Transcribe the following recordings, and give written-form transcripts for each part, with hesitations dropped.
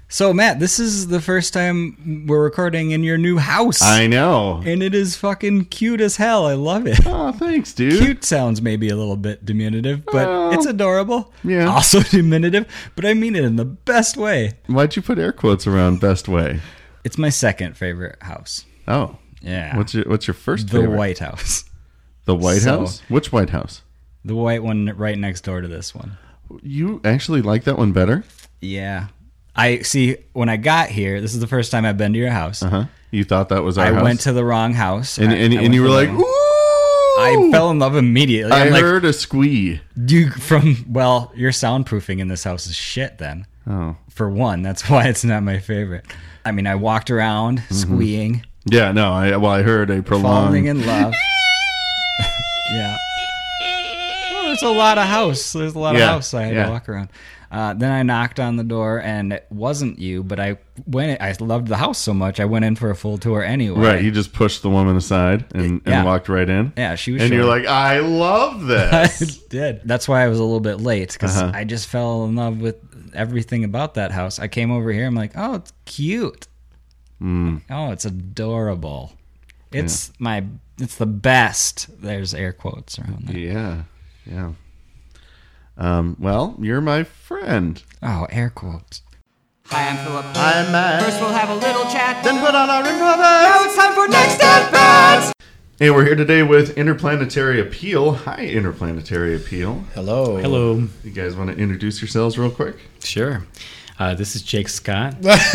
So, Matt, this is the first time we're recording in your new house. I know. And it is fucking cute as hell. I love it. Oh, thanks, dude. Cute sounds maybe a little bit diminutive, but it's adorable. Yeah. Also diminutive, but I mean it in the best way. Why'd you put air quotes around best way? It's my second favorite house. Oh. Yeah. What's your first The favorite? White House. The White So- House? Which White House? The white one right next door to this one. You actually like that one better? Yeah. I see, when I got here, this is the first time I've been to your house. Uh-huh. You thought that was our house? I went to the wrong house. And I went you were to the like, wrong- ooh! I fell in love immediately. I I'm like, heard a squee. your soundproofing in this house is shit then. Oh. For one, that's why it's not my favorite. I mean, I walked around squeeing, Yeah, no, I heard a prolonged... falling in love. Yeah. Well, there's a lot of house. There's a lot of house I had to walk around. Then I knocked on the door, and it wasn't you, but I loved the house so much, I went in for a full tour anyway. Right, you just pushed the woman aside and Yeah. walked right in. Yeah, she was And you're short. like, I love I this. did. That's why I was a little bit late, because Uh-huh. I just fell in love with everything about that house. I came over here, I'm like, oh, it's cute. Oh, it's adorable. It's the best. There's air quotes around that. Yeah. Well, you're my friend. Oh, air quotes. Hi, I'm Philip. I'm Matt. First, we'll have a little chat. Then put on our improv Now it's time for Next At Bats! Hey, we're here today with Interplanetary Appeal. Hi, Interplanetary Appeal. Hello. Hello. You guys want to introduce yourselves real quick? Sure. This is Jake Scott.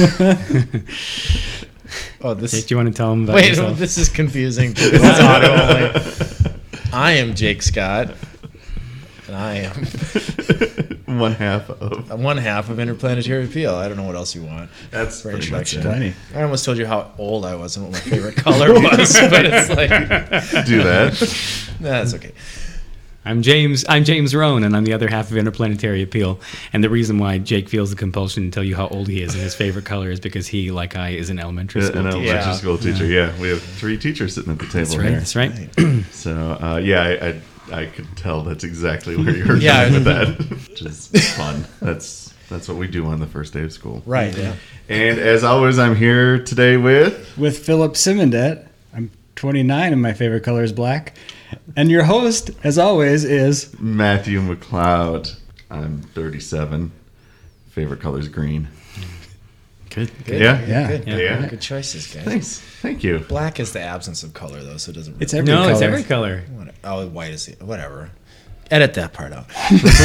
Oh, this. Jake, do you want to tell him about Wait, yourself? this is confusing. This is audio only. I am Jake Scott, and I am One half of. one half of Interplanetary Appeal. I don't know what else you want. That's For pretty much introduction. it. Funny. I almost told you how old I was and what my favorite color was, but it's like, Do that. that's okay. I'm James Rohn, and I'm the other half of Interplanetary Appeal. And the reason why Jake feels the compulsion to tell you how old he is and his favorite color is because he, like I, is an elementary school An teacher. elementary Yeah. school teacher. Yeah, we have 3 teachers sitting at the table That's right. here. That's right. So, yeah, I could tell that's exactly where you were Yeah. going with that, which is fun. That's what we do on the first day of school. Right, yeah. And as always, I'm here today with... With Philip Simondet. I'm 29 and my favorite color is black. And your host, as always, is... Matthew McLeod. I'm 37. Favorite color is green. Good. Good. Yeah? Yeah. Yeah. Good choices, guys. Thanks. Thank you. Black is the absence of color, though, so it doesn't really... It's every No, color. it's every color. Oh, white is the... Whatever. Edit that part out.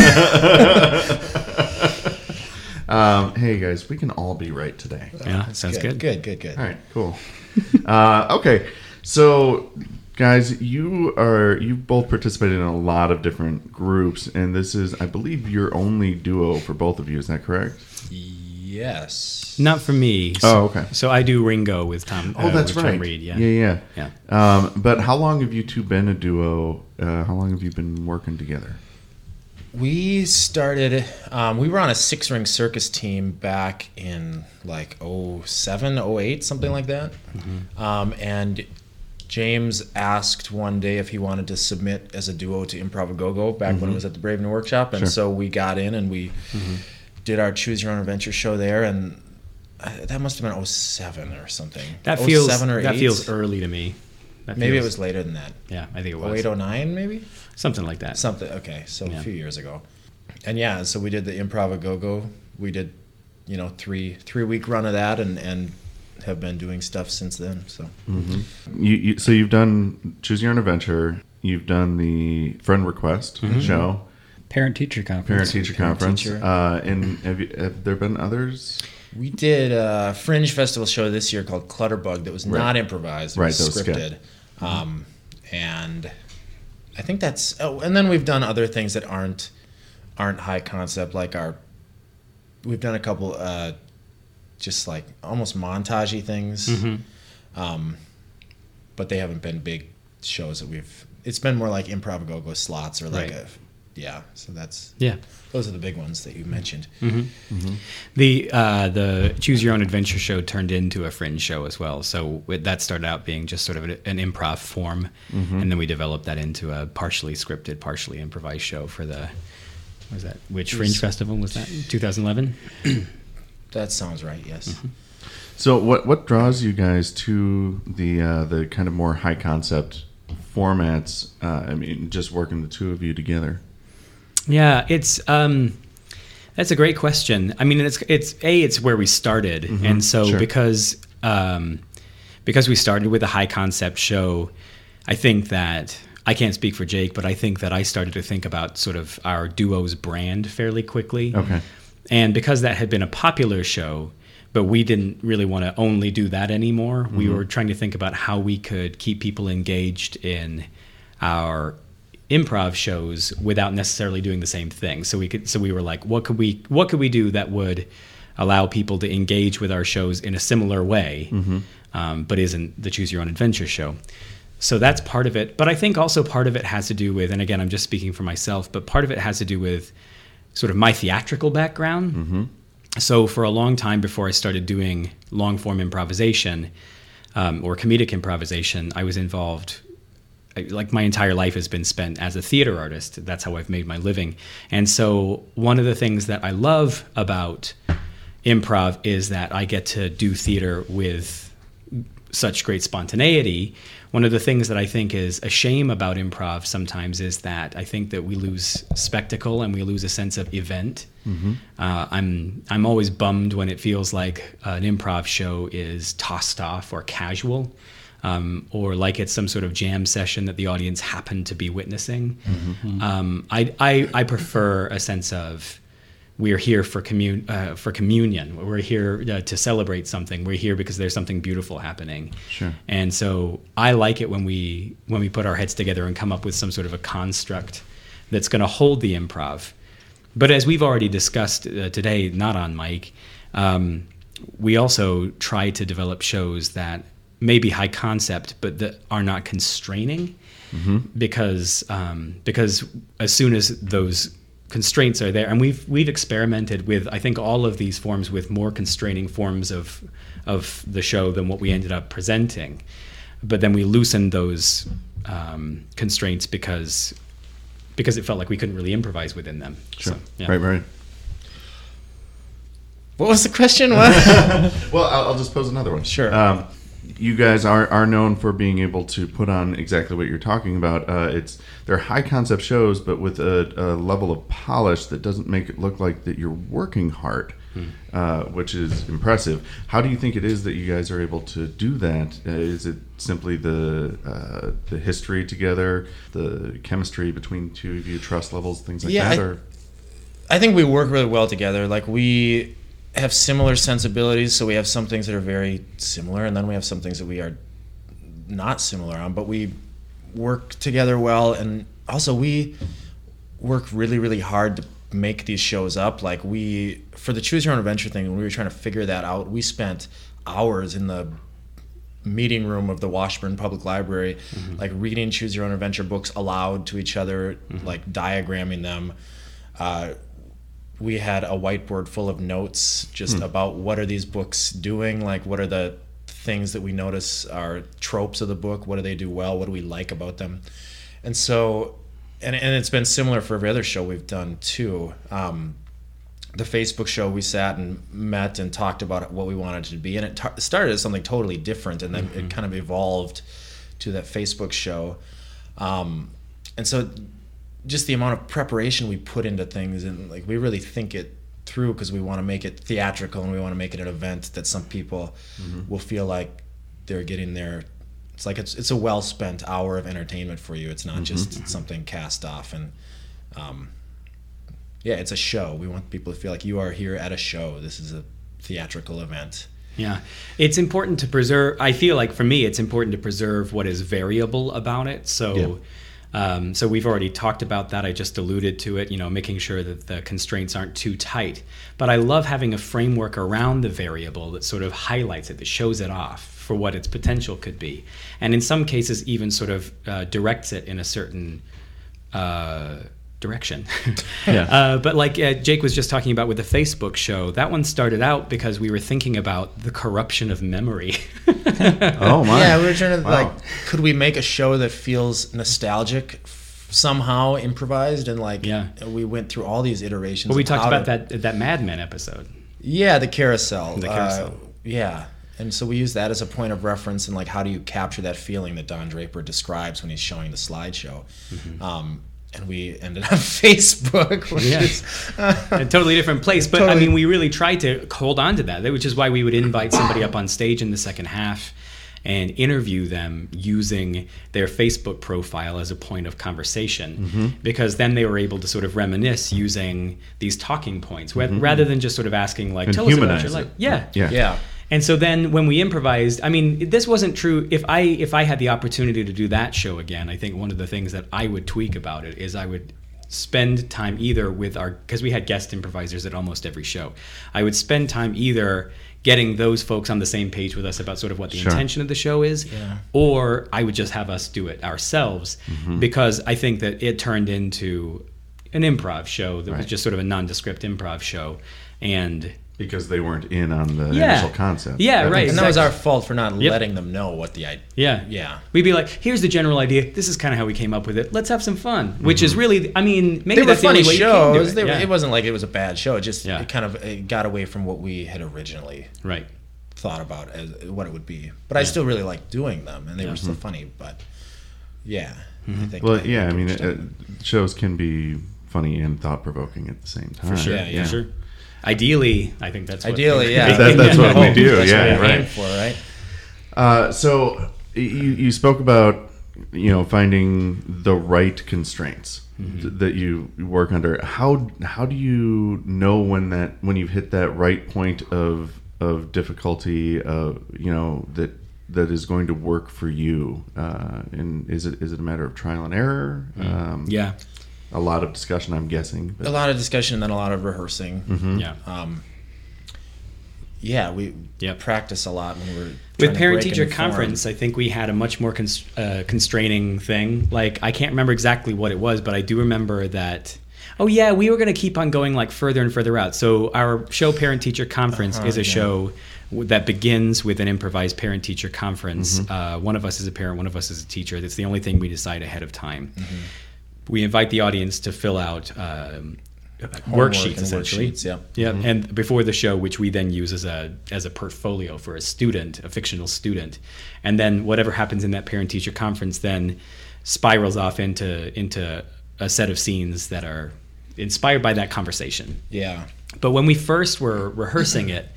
Hey, guys, we can all be right today. Yeah, sounds good. Good. All right, cool. Okay, so guys, you both participated in a lot of different groups, and this is, I believe, your only duo for both of you. Is that correct? Yes. Not for me. Oh, okay. So I do Ringo with Tom. Oh, that's with right. Tom Reed, yeah. Yeah. But how long have you two been a duo? How long have you been working together? We started, we were on a 6-ring circus team back in like 07, 08, something like that. And James asked one day if he wanted to submit as a duo to Improv-A-Go-Go back when it was at the Braven Workshop. And Sure. so we got in and we did our Choose Your Own Adventure show there. And that must have been 07 or something. That feels 07 or 8. that feels early to me. Maybe it feels- was later than that. Yeah, I think it was. 08, 09 maybe? Something like that. Something, okay, so Yeah. a few years ago. And yeah, so we did the Improv-A-Go-Go. We did, 3-week run of that and have been doing stuff since then. So So you've done Choose Your Own Adventure. You've done the Friend Request show, Parent-teacher conference. Parent-teacher conference. Teacher. And have there been others? we did a Fringe Festival show this year called Clutterbug that was Right. not improvised. It Right, was that was scripted. And I think that's... Oh, and then we've done other things that aren't high concept, like we've done a couple just like almost montage-y things. But they haven't been big shows that it's been more like Improv-A-Go-Go slots or like Right. so that's... Yeah. Those are the big ones that you mentioned. The Choose Your Own Adventure show turned into a Fringe show as well. So that started out being just sort of an improv form, and then we developed that into a partially scripted, partially improvised show for the... Which Fringe Festival was that? 2011? That sounds right. Yes. Mm-hmm. So what draws you guys to the kind of more high concept formats? I mean, just working the two of you together. Yeah, it's that's a great question. I mean, it's where we started, and so sure. because we started with a high concept show, I think that I can't speak for Jake, but I think that I started to think about sort of our duo's brand fairly quickly. Okay. And because that had been a popular show, but we didn't really want to only do that anymore. We were trying to think about how we could keep people engaged in our improv shows without necessarily doing the same thing. So we were like, what could we do that would allow people to engage with our shows in a similar way, but isn't the Choose Your Own Adventure show? So that's part of it. But I think also part of it has to do with, and again, I'm just speaking for myself, but part of it has to do with sort of my theatrical background. So for a long time before I started doing long form improvisation or comedic improvisation, I was involved, like my entire life has been spent as a theater artist. That's how I've made my living. And so one of the things that I love about improv is that I get to do theater with such great spontaneity. One of the things that I think is a shame about improv sometimes is that I think that we lose spectacle and we lose a sense of event. I'm always bummed when it feels like an improv show is tossed off or casual, or like it's some sort of jam session that the audience happened to be witnessing. I prefer a sense of we're here for communion. We're here to celebrate something. We're here because there's something beautiful happening. Sure. And so I like it when we put our heads together and come up with some sort of a construct that's going to hold the improv. But as we've already discussed today, not on mic, we also try to develop shows that may be high concept, but that are not constraining, because as soon as those constraints are there, and we've experimented with, I think, all of these forms with more constraining forms of the show than what we ended up presenting, but then we loosened those constraints because it felt like we couldn't really improvise within them. Sure. So, yeah. Right. What was the question? Well, I'll just pose another one. Sure. You guys are known for being able to put on exactly what you're talking about. They're high concept shows, but with a level of polish that doesn't make it look like that you're working hard, which is impressive. How do you think it is that you guys are able to do that? Is it simply the history together, the chemistry between two of you, trust levels, things like that? I think we work really well together. Like, we have similar sensibilities, so we have some things that are very similar, and then we have some things that we are not similar on, but we work together well. And also we work really, really hard to make these shows up. Like, for the Choose Your Own Adventure thing, when we were trying to figure that out, we spent hours in the meeting room of the Washburn Public Library, like reading Choose Your Own Adventure books aloud to each other, like diagramming them. We had a whiteboard full of notes just about what are these books doing, like what are the things that we notice are tropes of the book, what do they do well, what do we like about them. And so, and it's been similar for every other show we've done too. The Facebook show, we sat and met and talked about what we wanted it to be, and it started as something totally different, and then it kind of evolved to that Facebook show. And so just the amount of preparation we put into things, and like we really think it through because we want to make it theatrical and we want to make it an event that some people will feel like they're getting there. It's like it's a well spent hour of entertainment for you. It's not just something cast off. And it's a show. We want people to feel like you are here at a show. This is a theatrical event. Yeah, it's important to preserve. I feel like for me, it's important to preserve what is variable about it. So. So we've already talked about that. I just alluded to it, making sure that the constraints aren't too tight. But I love having a framework around the variable that sort of highlights it, that shows it off for what its potential could be. And in some cases even sort of directs it in a certain direction. But like Jake was just talking about with the Facebook show, that one started out because we were thinking about the corruption of memory. Oh my! Yeah, we were trying to could we make a show that feels nostalgic, somehow improvised, and we went through all these iterations. Well, we talked about that Mad Men episode. Yeah, the carousel. The carousel. Yeah. And so we use that as a point of reference and like how do you capture that feeling that Don Draper describes when he's showing the slideshow. And we ended on Facebook, which is a totally different place. But I mean, we really tried to hold on to that, which is why we would invite somebody up on stage in the second half and interview them using their Facebook profile as a point of conversation, because then they were able to sort of reminisce using these talking points rather than just sort of asking like, and tell us about your life. Yeah. And so then when we improvised, I mean, this wasn't true. If I had the opportunity to do that show again, I think one of the things that I would tweak about it is I would spend time either with because we had guest improvisers at almost every show. I would spend time either getting those folks on the same page with us about sort of what the intention of the show is, or I would just have us do it ourselves, because I think that it turned into an improv show that was just sort of a nondescript improv show. And because they weren't in on the initial concept. Yeah, right. And that was our fault for not letting them know what the idea. Yeah. We'd be like, here's the general idea. This is kind of how we came up with it. Let's have some fun. Which is really, I mean, maybe that's the only way you can do it. It wasn't like it was a bad show. It just it kind of got away from what we had originally thought about as what it would be. But I still really liked doing them, and they were still funny. But I think. Well, I mean, shows can be funny and thought-provoking at the same time. For sure. Yeah, sure. Ideally, I think that's what that's what we do. That's what we aim for, right? So you spoke about finding the right constraints that you work under. How do you know when you've hit that right point of difficulty that is going to work for you? And is it a matter of trial and error? A lot of discussion, I'm guessing. A lot of discussion and then a lot of rehearsing. We practice a lot when we're with parent-teacher conference. I think we had a much more constraining thing. Like, I can't remember exactly what it was, but I do remember that. Oh yeah, we were going to keep on going like further and further out. So our show, Parent-Teacher Conference, is a show that begins with an improvised parent-teacher conference. One of us is a parent, one of us is a teacher. That's the only thing we decide ahead of time. We invite the audience to fill out worksheets, essentially. And before the show, which we then use as a portfolio for a student, a fictional student. And then whatever happens in that parent-teacher conference then spirals off into a set of scenes that are inspired by that conversation. But when we first were rehearsing it,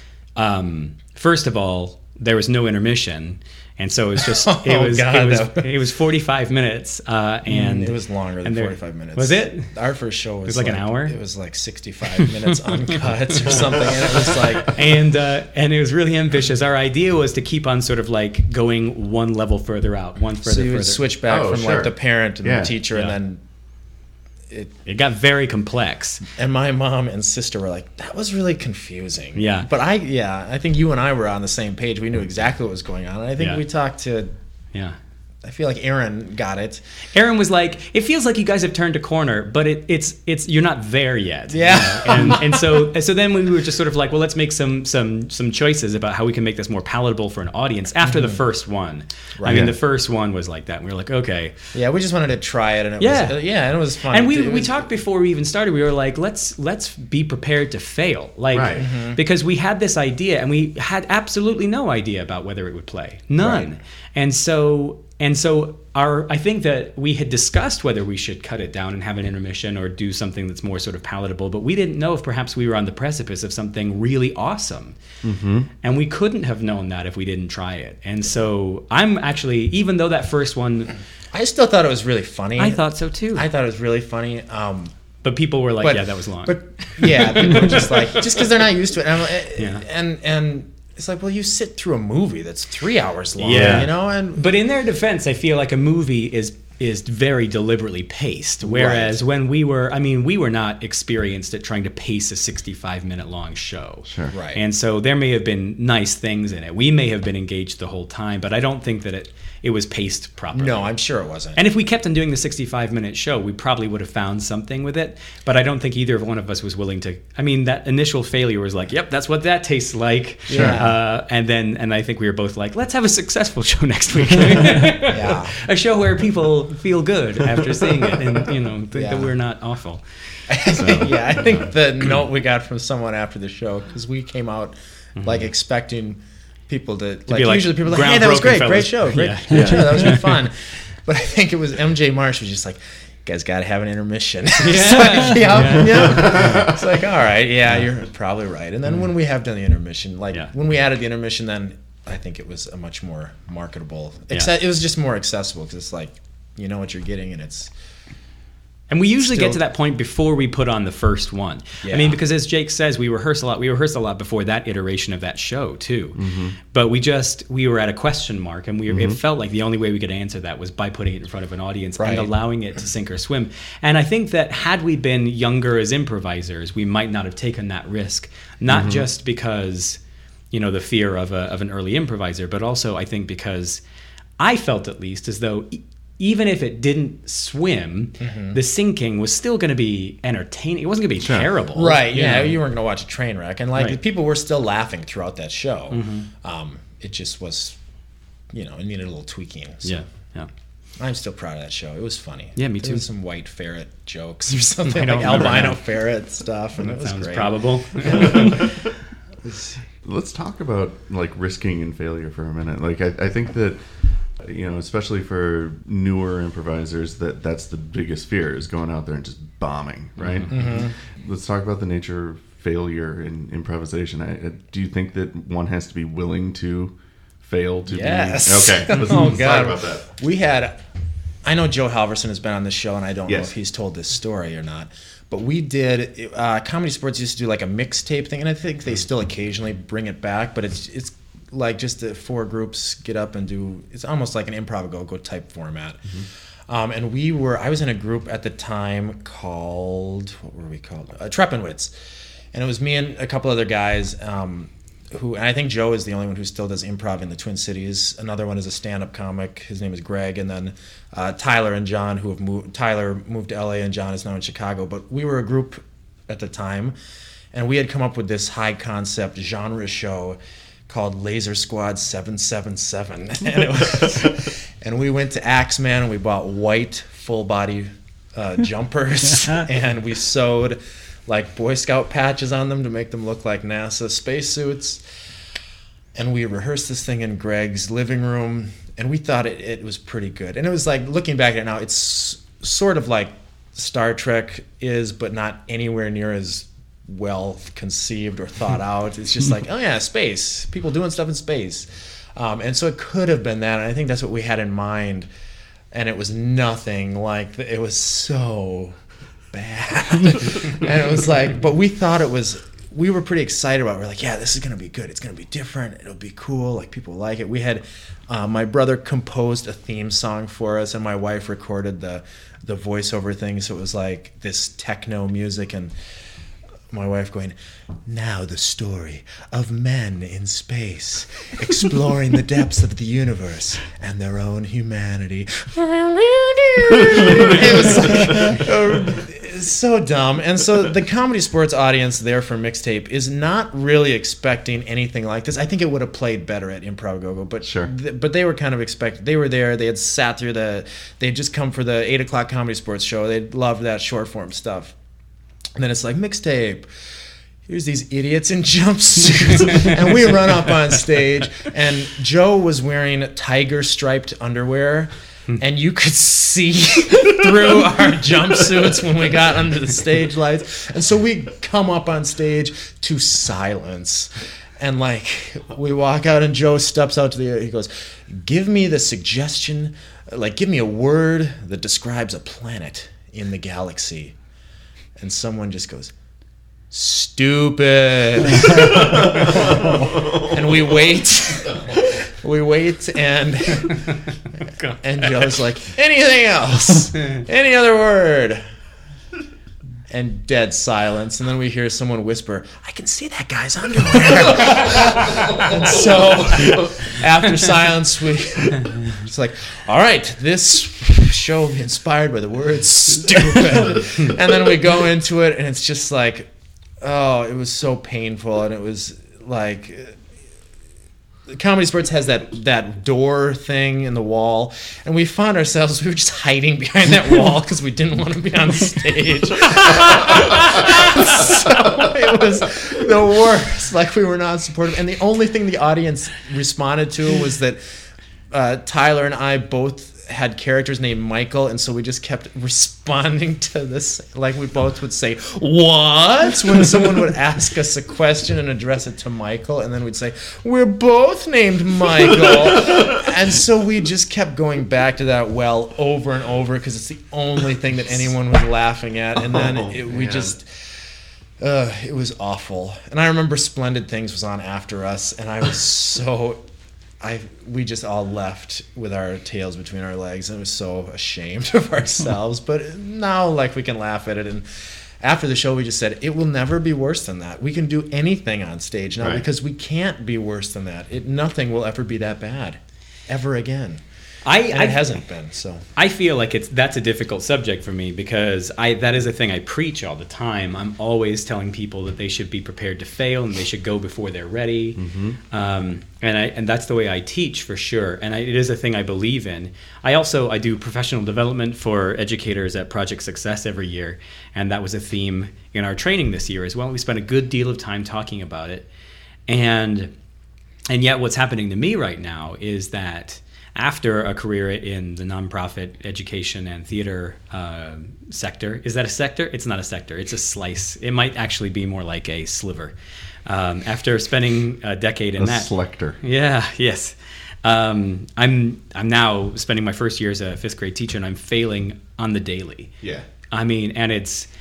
first of all, there was no intermission. And so it was just it was 45 minutes, and it was longer than 45 minutes. Was it? Our first show was like an hour. It was like 65 minutes uncut or something, and it was like and it was really ambitious. Our idea was to keep on sort of like going one level further out, so you would switch back from like the parent and the teacher, and then it got very complex. And my mom and sister were like, that was really confusing. Yeah. But I think you and I were on the same page. We knew exactly what was going on. And I think we talked to I feel like Aaron got it. Aaron was like, it feels like you guys have turned a corner, but it's you're not there yet. And so then we were just sort of like, well, let's make some choices about how we can make this more palatable for an audience after the first one. I mean, the first one was like that. And we were like, okay. Yeah, we just wanted to try it, and it was fun. And we talked before we even started. We were like, let's be prepared to fail, because we had this idea and we had absolutely no idea about whether it would play, none. And so I think that we had discussed whether we should cut it down and have an intermission or do something that's more sort of palatable, but we didn't know if perhaps we were on the precipice of something really awesome. And we couldn't have known that if we didn't try it. And so I'm actually, even though that first one, I still thought it was really funny. I thought so too. I thought it was really funny. But people were like, that was long. But people were just like, just because they're not used to it. And it's like, well, you sit through a movie that's 3 hours long, But in their defense, I feel like a movie is very deliberately paced. Whereas when we were not experienced at trying to pace a 65-minute long show. Sure. Right. And so there may have been nice things in it. We may have been engaged the whole time, but I don't think that it was paced properly. No, I'm sure it wasn't. And if we kept on doing the 65-minute show, we probably would have found something with it. But I don't think either one of us was willing to. I mean, that initial failure was like, yep, that's what that tastes like. Sure. And I think we were both like, let's have a successful show next week. A show where people feel good after seeing it, and think that we're not awful. So, yeah, I think the note we got from someone after the show, because we came out like expecting people to be like, usually people are like, hey, that was great, fellas. great show, great show, that was really fun. But I think it was MJ Marsh was just like, you guys got to have an intermission. It's like, all right, you're probably right. And then when we have done the intermission, when we added the intermission, then I think it was a much more marketable. It was just more accessible because it's like, you know what you're getting, and it's. And we usually get to that point before we put on the first one. Yeah. I mean, because as Jake says, we rehearse a lot. We rehearsed a lot before that iteration of that show too. Mm-hmm. But we were at a question mark, and it felt like the only way we could answer that was by putting it in front of an audience and allowing it to sink or swim. And I think that had we been younger as improvisers, we might not have taken that risk. Not just because, the fear of an early improviser, but also I think because I felt at least as though even if it didn't swim, the sinking was still going to be entertaining. It wasn't going to be terrible. Right, yeah. You weren't going to watch a train wreck. And people were still laughing throughout that show. It just was, it needed a little tweaking. So. Yeah. I'm still proud of that show. It was funny. Yeah, me too. There was some white ferret jokes or something, like albino ferret stuff. And it was sounds great. Probable. Let's talk about risking and failure for a minute. I think that especially for newer improvisers, that's the biggest fear, is going out there and just bombing, right? Let's talk about the nature of failure in improvisation. Do you think that one has to be willing to fail to yes. be? Okay, let's talk about that. I know Joe Halverson has been on this show, and I don't know if he's told this story or not, but we did, Comedy Sports used to do like a mixtape thing, and I think they still occasionally bring it back, but it's like just the four groups get up and do, it's almost like an improv go type format. And I was in a group at the time called, what were we called? Treppenwitz. And it was me and a couple other guys and I think Joe is the only one who still does improv in the Twin Cities. Another one is a stand-up comic. His name is Greg. And then Tyler and John, who have moved. Tyler moved to LA and John is now in Chicago. But we were a group at the time, and we had come up with this high-concept genre show called Laser Squad 777. And we went to Axeman and we bought white full-body jumpers and we sewed like Boy Scout patches on them to make them look like NASA spacesuits. And we rehearsed this thing in Greg's living room, and we thought it was pretty good. And it was like, looking back at it now, it's sort of like Star Trek is, but not anywhere near as well conceived or thought out. It's just like, oh yeah, space, people doing stuff in space. And so it could have been that, and I think that's what we had in mind. And it was nothing like it was so bad. And it was like, but we thought we were pretty excited about it. We're like, yeah, this is going to be good. It's going to be different. It'll be cool. Like, people like it. We had, my brother composed a theme song for us, and my wife recorded the voiceover thing. So it was like this techno music, and my wife going, now the story of men in space exploring the depths of the universe and their own humanity. It was like, so dumb. And so the Comedy Sports audience there for Mixtape is not really expecting anything like this. I think it would have played better at Improv Go-Go, but sure. But they were kind of expecting. They were there. They had sat through they'd just come for the 8 o'clock Comedy Sports show. They loved that short form stuff. And then it's like, Mixtape, here's these idiots in jumpsuits. And we run up on stage, and Joe was wearing tiger striped underwear, and you could see through our jumpsuits when we got under the stage lights. And so we come up on stage to silence. And like, we walk out, and Joe steps out to he goes, give me the suggestion, like, give me a word that describes a planet in the galaxy. And someone just goes, stupid. And we wait, and Joe's like, anything else? Any other word? And dead silence. And then we hear someone whisper, I can see that guy's underwear. And so after silence, it's like, all right, this show inspired by the word stupid. And then we go into it, and it's just like, oh, it was so painful. And it was like, Comedy Sports has that door thing in the wall, and we found ourselves, we were just hiding behind that wall because we didn't want to be on stage. So it was the worst. Like, we were not supportive, and the only thing the audience responded to was that Tyler and I both had characters named Michael, and so we just kept responding to this. Like, we both would say, "What?" when someone would ask us a question and address it to Michael, and then we'd say, "We're both named Michael." And so we just kept going back to that well over and over because it's the only thing that anyone was laughing at. And then it was awful. And I remember Splendid Things was on after us, and I was we just all left with our tails between our legs, and I was so ashamed of ourselves. But now, like, we can laugh at it. And after the show, we just said, it will never be worse than that. We can do anything on stage now because we can't be worse than that. Nothing will ever be that bad, ever again. And it hasn't been. So I feel like that's a difficult subject for me because that is a thing I preach all the time. I'm always telling people that they should be prepared to fail and they should go before they're ready. And that's the way I teach, for sure. And it is a thing I believe in. I do professional development for educators at Project Success every year, and that was a theme in our training this year as well. We spent a good deal of time talking about it, and yet what's happening to me right now is that after a career in the nonprofit education and theater sector. Is that a sector? It's not a sector. It's a slice. It might actually be more like a sliver. After spending a decade in that. A selector. Yeah, yes. I'm now spending my first year as a fifth grade teacher, and I'm failing on the daily. Yeah. I mean, it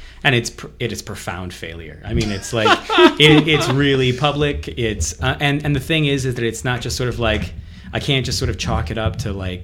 is profound failure. I mean, it's like it's really public. It's and the thing is that it's not just sort of like, I can't just sort of chalk it up to like,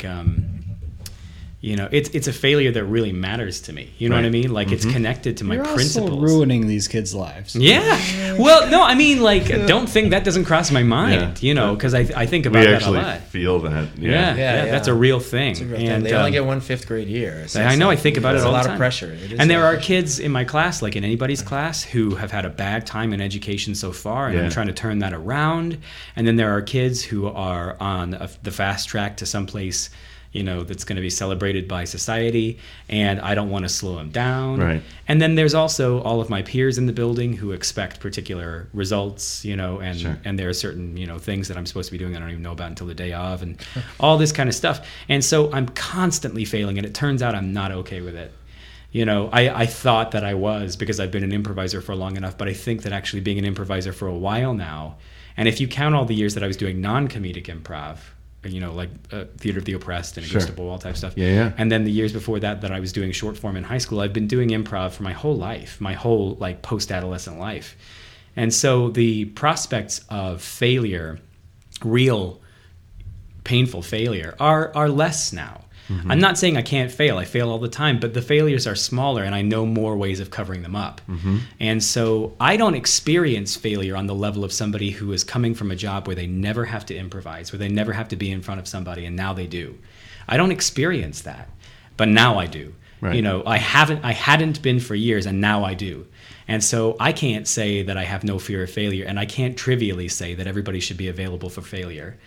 it's a failure that really matters to me. You know what I mean? Like, it's connected to my principles. You're also ruining these kids' lives. Yeah. Well, no, I mean, like, don't think that doesn't cross my mind, because I think about that a lot. We actually feel that. Yeah, that's a real thing. And they only get one fifth grade year. So I know, I think about it all the time. It's a lot of pressure. And there are kids in my class, like in anybody's class, who have had a bad time in education so far, and I'm trying to turn that around. And then there are kids who are on the fast track to someplace, that's going to be celebrated by society, and I don't want to slow them down. Right. And then there's also all of my peers in the building who expect particular results, and there are certain, things that I'm supposed to be doing that I don't even know about until the day of, and all this kind of stuff. And so I'm constantly failing, and it turns out I'm not okay with it. I thought that I was, because I've been an improviser for long enough, but I think that actually being an improviser for a while now, and if you count all the years that I was doing non-comedic improv, like Theater of the Oppressed and Augusta Boal type stuff. Yeah. And then the years before that I was doing short form in high school, I've been doing improv for my whole life, my whole like post-adolescent life. And so the prospects of failure, real painful failure, are less now. Mm-hmm. I'm not saying I can't fail. I fail all the time, but the failures are smaller and I know more ways of covering them up. Mm-hmm. And so I don't experience failure on the level of somebody who is coming from a job where they never have to improvise, where they never have to be in front of somebody, and now they do. I don't experience that, but now I do. Right. I hadn't been for years, and now I do. And so I can't say that I have no fear of failure, and I can't trivially say that everybody should be available for failure.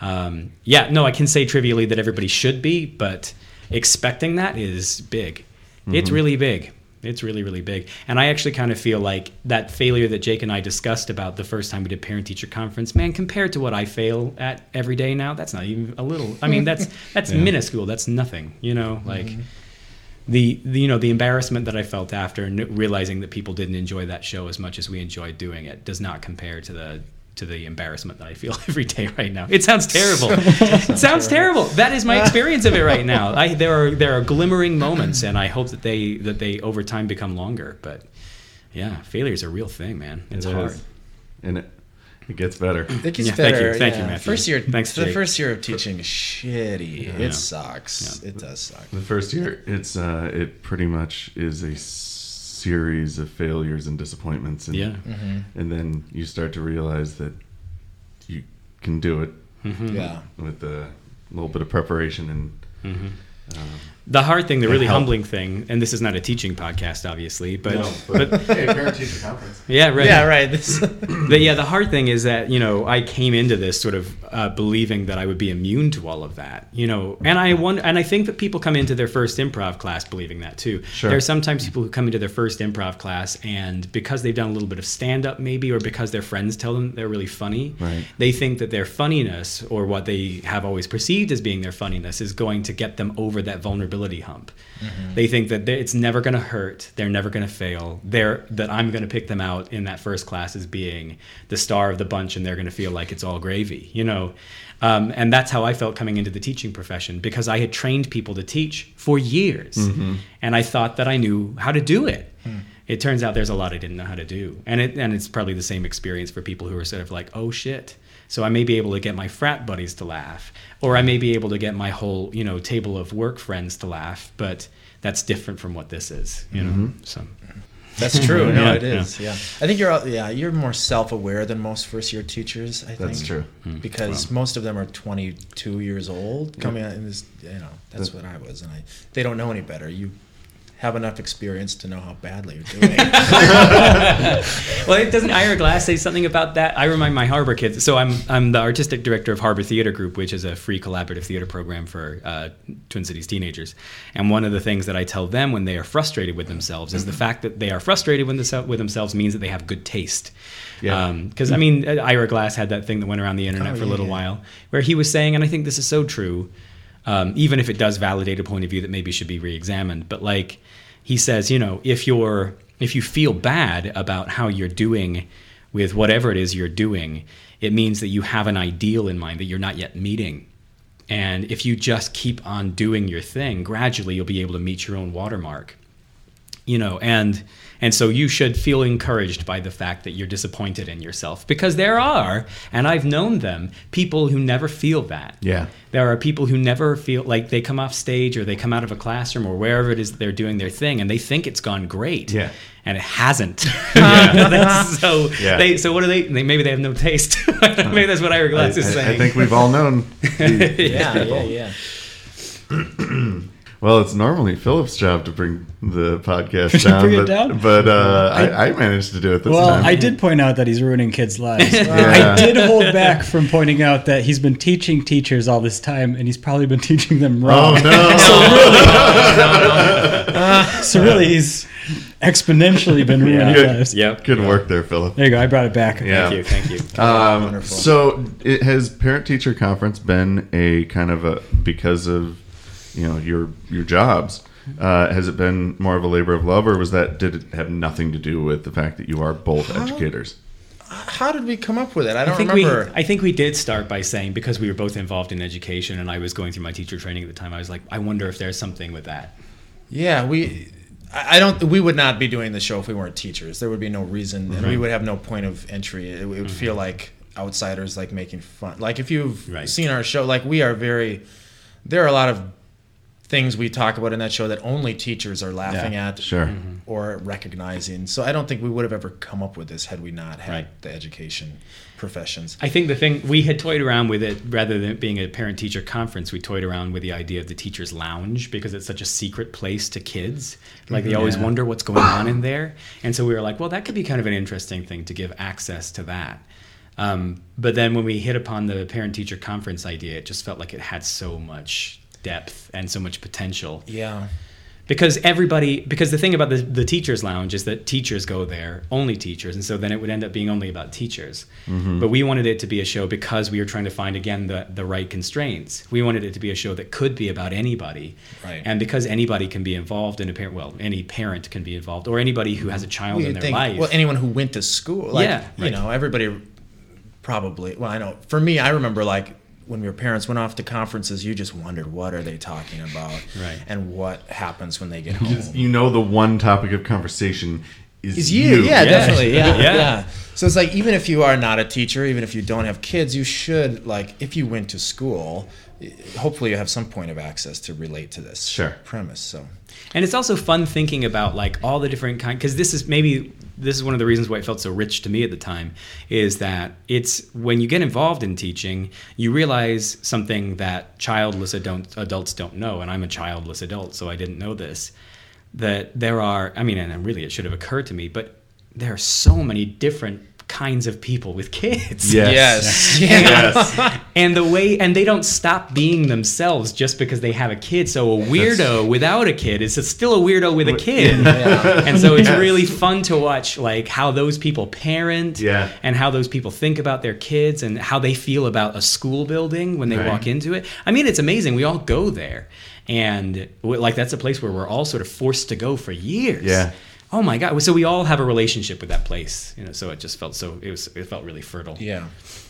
I can say trivially that everybody should be, but expecting that is big. Mm-hmm. It's really big. It's really, really big. And I actually kind of feel like that failure that Jake and I discussed about the first time we did parent-teacher conference, man, compared to what I fail at every day now, that's not even a little. I mean, that's minuscule. That's nothing, like the embarrassment that I felt after realizing that people didn't enjoy that show as much as we enjoyed doing it does not compare to the embarrassment that I feel every day right now. It sounds terrible. It sounds terrible. That is my experience of it right now. There are glimmering moments, and I hope that they over time become longer. But yeah, failure is a real thing, man. It's hard. And it gets better. It gets better. Thank you, Matthew. First year of teaching is shitty. Yeah. It sucks. Yeah. It does suck. The first year, it pretty much is a series of failures and disappointments, and and then you start to realize that you can do it with a little bit of preparation and The hard thing, the really help. humbling thing, and this is not a teaching podcast, obviously, but hey, parent-teacher conference. yeah, right. Yeah, right. The hard thing is that, I came into this sort of believing that I would be immune to all of that, and I think that people come into their first improv class believing that too. Sure. There are sometimes people who come into their first improv class, and because they've done a little bit of stand-up maybe, or because their friends tell them they're really funny, Right. they think that their funniness, or what they have always perceived as being their funniness, is going to get them over that vulnerability hump. Mm-hmm. They think that it's never going to hurt, they're never going to fail, that I'm going to pick them out in that first class as being the star of the bunch, and they're going to feel like it's all gravy, and that's how I felt coming into the teaching profession, because I had trained people to teach for years, and I thought that I knew how to do it. It turns out there's a lot I didn't know how to do, and it's probably the same experience for people who are sort of like, oh shit. So I may be able to get my frat buddies to laugh, or I may be able to get my whole, table of work friends to laugh, but that's different from what this is, So That's true. No, Yeah, it is. Yeah. I think you're more self-aware than most first-year teachers, I think. That's true. Because most of them are 22 years old coming out in this, that's what I was, and they don't know any better. You have enough experience to know how badly you're doing. Well, doesn't Ira Glass say something about that? I remind my Harbor kids. So I'm the artistic director of Harbor Theater Group, which is a free collaborative theater program for Twin Cities teenagers. And one of the things that I tell them when they are frustrated with themselves is the fact that they are frustrated with themselves means that they have good taste. Yeah. Because Ira Glass had that thing that went around the internet for a little while, where he was saying, and I think this is so true, even if it does validate a point of view that maybe should be re-examined, but he says, if you feel bad about how you're doing with whatever it is you're doing, it means that you have an ideal in mind that you're not yet meeting. And if you just keep on doing your thing, gradually you'll be able to meet your own watermark. And so you should feel encouraged by the fact that you're disappointed in yourself, because there are, and I've known them, people who never feel that. Yeah. There are people who never feel like they come off stage or they come out of a classroom or wherever it is that they're doing their thing, and they think it's gone great. Yeah. And it hasn't. So what do they maybe they have no taste. Maybe that's what Ira Glass is saying. I think we've all known. Yeah. Well, it's normally Philip's job to bring the podcast down, bring it down? but I managed to do it this time. I did point out that he's ruining kids' lives. Yeah. I did hold back from pointing out that he's been teaching teachers all this time, and he's probably been teaching them wrong. Oh, no. So really, he's exponentially been ruining lives. Yep. Good work there, Philip. There you go. I brought it back. Yeah. Thank you. Wonderful. So has Parent-Teacher Conference been a kind of because of your jobs, has it been more of a labor of love, or did it have nothing to do with the fact that you are both educators? How did we come up with it? I don't think remember. I think we did start by saying, because we were both involved in education and I was going through my teacher training at the time, I was like, I wonder if there's something with that. Yeah, we would not be doing the show if we weren't teachers. There would be no reason, and we would have no point of entry. It would feel like outsiders, like making fun. Like if you've seen our show, like there are a lot of things we talk about in that show that only teachers are laughing at or recognizing. So I don't think we would have ever come up with this had we not had the education professions. I think the thing, we had toyed around with it, rather than it being a parent-teacher conference, we toyed around with the idea of the teacher's lounge, because it's such a secret place to kids. Like they always wonder what's going on in there. And so we were like, well, that could be kind of an interesting thing to give access to that. But then when we hit upon the parent-teacher conference idea, it just felt like it had so much depth and so much potential. Yeah. Because the thing about the teachers lounge is that teachers go there, only teachers, and so then it would end up being only about teachers. But we wanted it to be a show, because we were trying to find, again, the right constraints. We wanted it to be a show that could be about anybody. Right. And because anybody can be involved in any parent can be involved, or anybody who has a child in their life. Well, anyone who went to school. Everybody probably, I know, for me, I remember when your parents went off to conferences, you just wondered, what are they talking about? Right. And what happens when they get home? The one topic of conversation is you. Yeah, definitely. Yeah. Yeah. So it's like, even if you are not a teacher, even if you don't have kids, you should, if you went to school, hopefully you have some point of access to relate to this premise. So. And it's also fun thinking about all the different kinds, because this is maybe this is one of the reasons why it felt so rich to me at the time, is that it's when you get involved in teaching, you realize something that childless adults don't know, and I'm a childless adult, so I didn't know this, that there are, I mean, and really it should have occurred to me, but there are so many different kinds of people with kids. Yes. Yes. And they don't stop being themselves just because they have a kid. So a weirdo without a kid is still a weirdo with a kid. And so it's really fun to watch like how those people parent and how those people think about their kids and how they feel about a school building when they walk into it. I mean, it's amazing. We all go there. And like that's a place where we're all sort of forced to go for years. Yeah. Oh my God! So we all have a relationship with that place, So it just felt it felt really fertile. Yeah.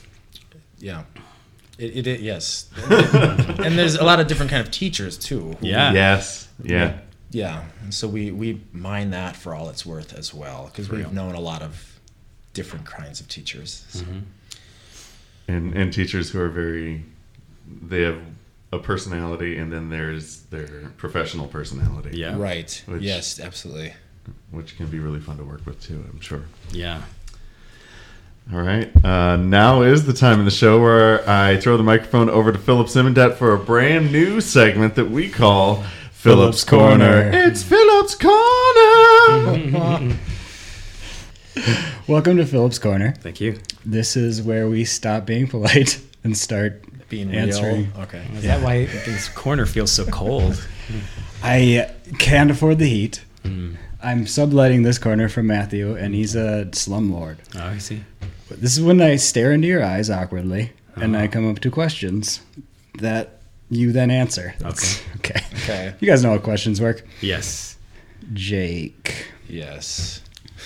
It yes. And there's a lot of different kind of teachers too. Yeah. Yes. Yeah. Yeah. And so we mine that for all it's worth as well, because we've known a lot of different kinds of teachers. So. And teachers who are they have a personality, and then there's their professional personality. Yeah. Right. Yes, absolutely. Which can be really fun to work with too, I'm sure. Yeah. All right. Now is the time in the show where I throw the microphone over to Philip Simondet for a brand new segment that we call Philip's Corner. It's Philip's Corner. Welcome to Philip's Corner. Thank you. This is where we stop being polite and start Being answering. real. Okay. Is that why this corner feels so cold? I can't afford the heat. I'm subletting this corner from Matthew, and he's a slumlord. Oh, I see. This is when I stare into your eyes awkwardly, and I come up to questions that you then answer. Okay. You guys know how questions work. Yes. Jake. Yes.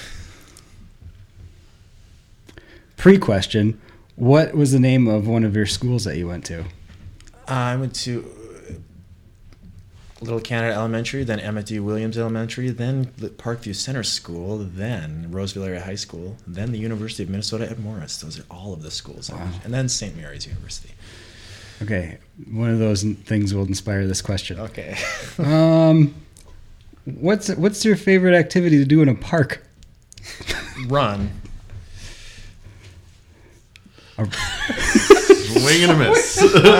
Pre-question, what was the name of one of your schools that you went to? I went to Little Canada Elementary, then Emmett D. Williams Elementary, then Parkview Center School, then Roseville Area High School, then the University of Minnesota at Morris. Those are all of the schools. Wow. And then St. Mary's University. Okay, one of those things will inspire this question. Okay. What's your favorite activity to do in a park? Run. Swing and a miss.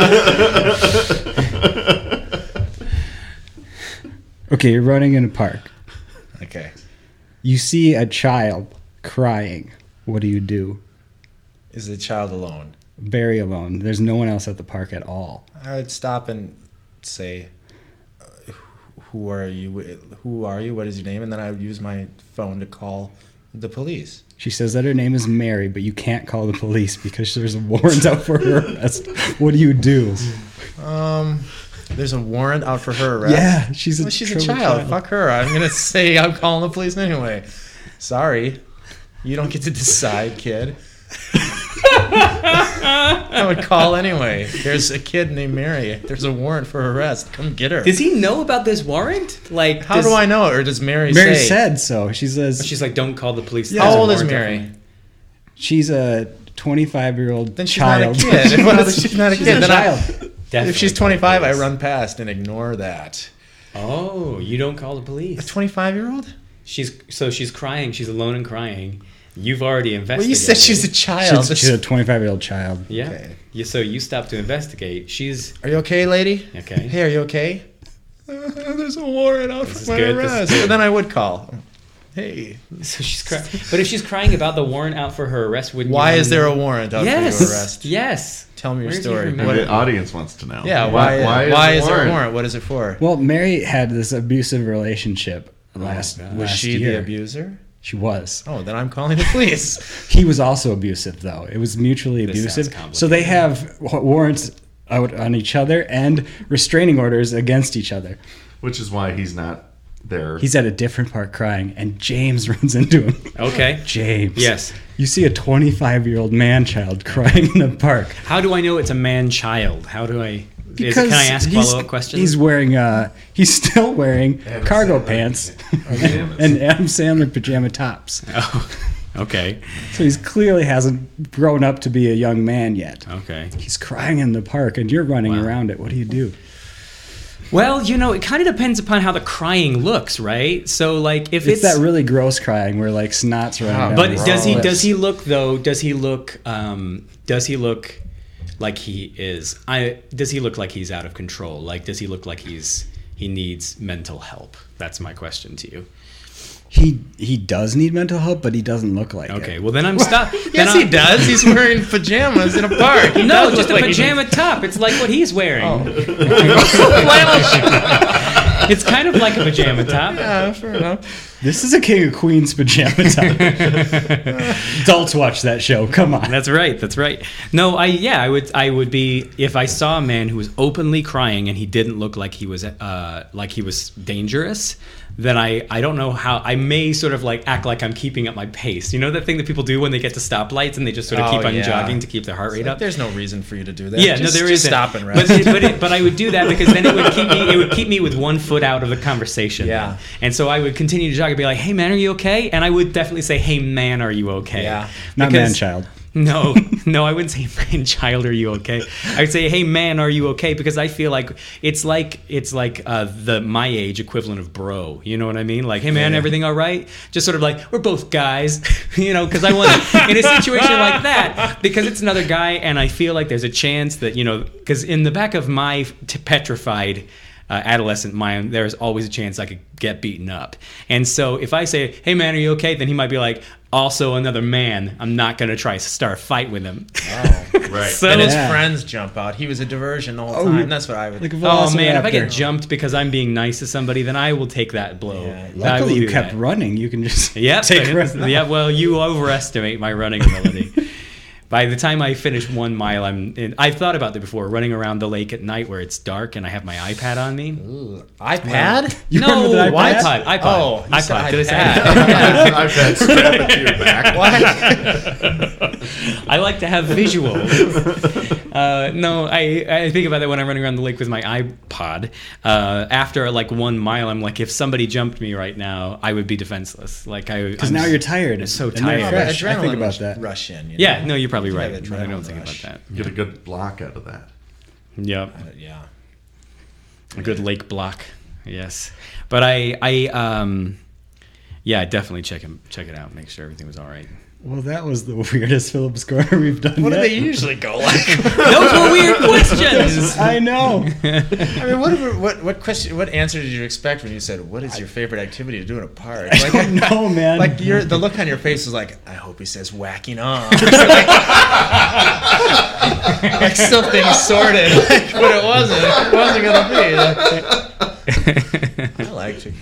Okay, you're running in a park. Okay. You see a child crying. What do you do? Is the child alone? Very alone. There's no one else at the park at all. I would stop and say, who are you? Who are you? What is your name? And then I would use my phone to call the police. She says that her name is Mary, but you can't call the police because there's a warrant out for her arrest. What do you do? There's a warrant out for her arrest? Yeah, she's a child. Fuck her. I'm going to say I'm calling the police anyway. Sorry. You don't get to decide, kid. I would call anyway. There's a kid named Mary. There's a warrant for her arrest. Come get her. Does he know about this warrant? Like, how do I know? Or does Mary Mary say? said so. She says She's like, don't call the police. Yeah. How old is Mary? She's a 25-year-old Then she's child. not a kid. Well, she's not a kid. She's a Then child. if she's 25, I run past and ignore that. Oh, you don't call the A police. 25-year-old? She's crying. She's alone and crying. You've already investigated. Well, you said she's a child. She's a 25-year-old child. Yeah. Okay. So you stopped to investigate. She's Are you okay, lady? okay. Hey, are you okay? There's a warrant out This is for my good. arrest. And then I would call. Hey. So she's crying. But if she's crying about the warrant out for her arrest, wouldn't Why you is there a warrant out for your arrest? Yes. Tell me your Where's story. your The audience wants to know. Yeah, why is there a warrant? warrant? What is it for? Well, Mary had this abusive relationship last Was she year. the abuser? She was. Oh, then I'm calling the police. He was also abusive, though. It was mutually This abusive. sounds complicated. So they have warrants out on each other and restraining orders against each other. Which is why he's not there. He's at a different park crying, and James runs into him. Okay. James. Yes. You see a 25-year-old man-child crying in the park. How do I know it's a man-child? How do I... can I ask follow-up questions? He's wearing, he's still wearing cargo pants and Adam Sandler pajama tops. Oh, okay. So he's clearly hasn't grown up to be a young man yet. Okay. He's crying in the park, and you're running Wow. around it. What do you do? Well, it kind of depends upon how the crying looks, right? So, like, if It's that really gross crying where like snot's running down. but his does he lips. does he look though? Does he look like he is? Does he look like he's out of control? Like, does he look like he needs mental help? That's my question to you. He does need mental help, but he doesn't look like it. Okay, well then I'm stuck. Yes, he does. He's wearing pajamas in a park. He No, does just a look like he pajama top. It's like what he's wearing. flannel shirt. It's kind of like a pajama top. Yeah, fair enough. This is a King of Queens pajama top. Adults watch that show. Come on. That's right. That's right. No, I would be if I saw a man who was openly crying and he didn't look like he was dangerous. Then I don't know how I may sort of like act like I'm keeping up my pace. You know that thing that people do when they get to stoplights and they just sort of keep on jogging to keep their heart rate up. There's no reason for you to do that. Yeah, just, no, there just isn't. Stop and rest. But I would do that because then it would keep me with one foot out of the conversation. Yeah. And so I would continue to jog and be like, "Hey man, are you okay?" And I would definitely say, "Hey man, are you okay?" Yeah. Not Because- man-child. No, I wouldn't say man, child, are you okay? I would say, hey man, are you okay? Because I feel like it's like the my age equivalent of bro. You know what I mean? Like, hey man, everything all right? Just sort of like we're both guys, because I want in a situation like that because it's another guy, and I feel like there's a chance that because in the back of my petrified adolescent mind, there's always a chance I could get beaten up. And so if I say, hey man, are you okay? Then he might be like, also another man. I'm not going to try to start a fight with him. Oh, Right. So, and his Yeah. friends jump out. He was a diversion the whole time. That's what I would. Like a oh man, if I velociraptor. get jumped because I'm being nice to somebody, then I will take that blow. Yeah. I will Luckily, you do kept that. running. You can just Yep. take right Yeah. Well, you overestimate my running ability. By the time I finish 1 mile, I've thought about that before, running around the lake at night where it's dark and I have my iPad on me. iPad? You No, remember the iPad? iPod. Oh, you said iPod. Did I say iPad. iPad? I've had strap it to your back. I like to have visual. No, I think about that when I'm running around the lake with my iPod. After like 1 mile, I'm like, if somebody jumped me right now, I would be defenseless. Like Because now you're tired. I'm so and tired. you're fresh. I think about that. Rush in. Yeah, no, you're probably You right. have I adrenaline don't think rush. about that. Get a good block out of that. Yep. Yeah. A good lake block. Yes. But I definitely check it out. Make sure everything was all right. Well, that was the weirdest Phillips Corner we've done What do yet. they usually go like? Those were weird questions. I know. I mean, what question? What answer did you expect when you said, "What is your favorite activity to do in a park?" I don't know, man. Like the look on your face was like, I hope he says whacking off. Like something sorted, but it wasn't. It wasn't gonna be. I like to,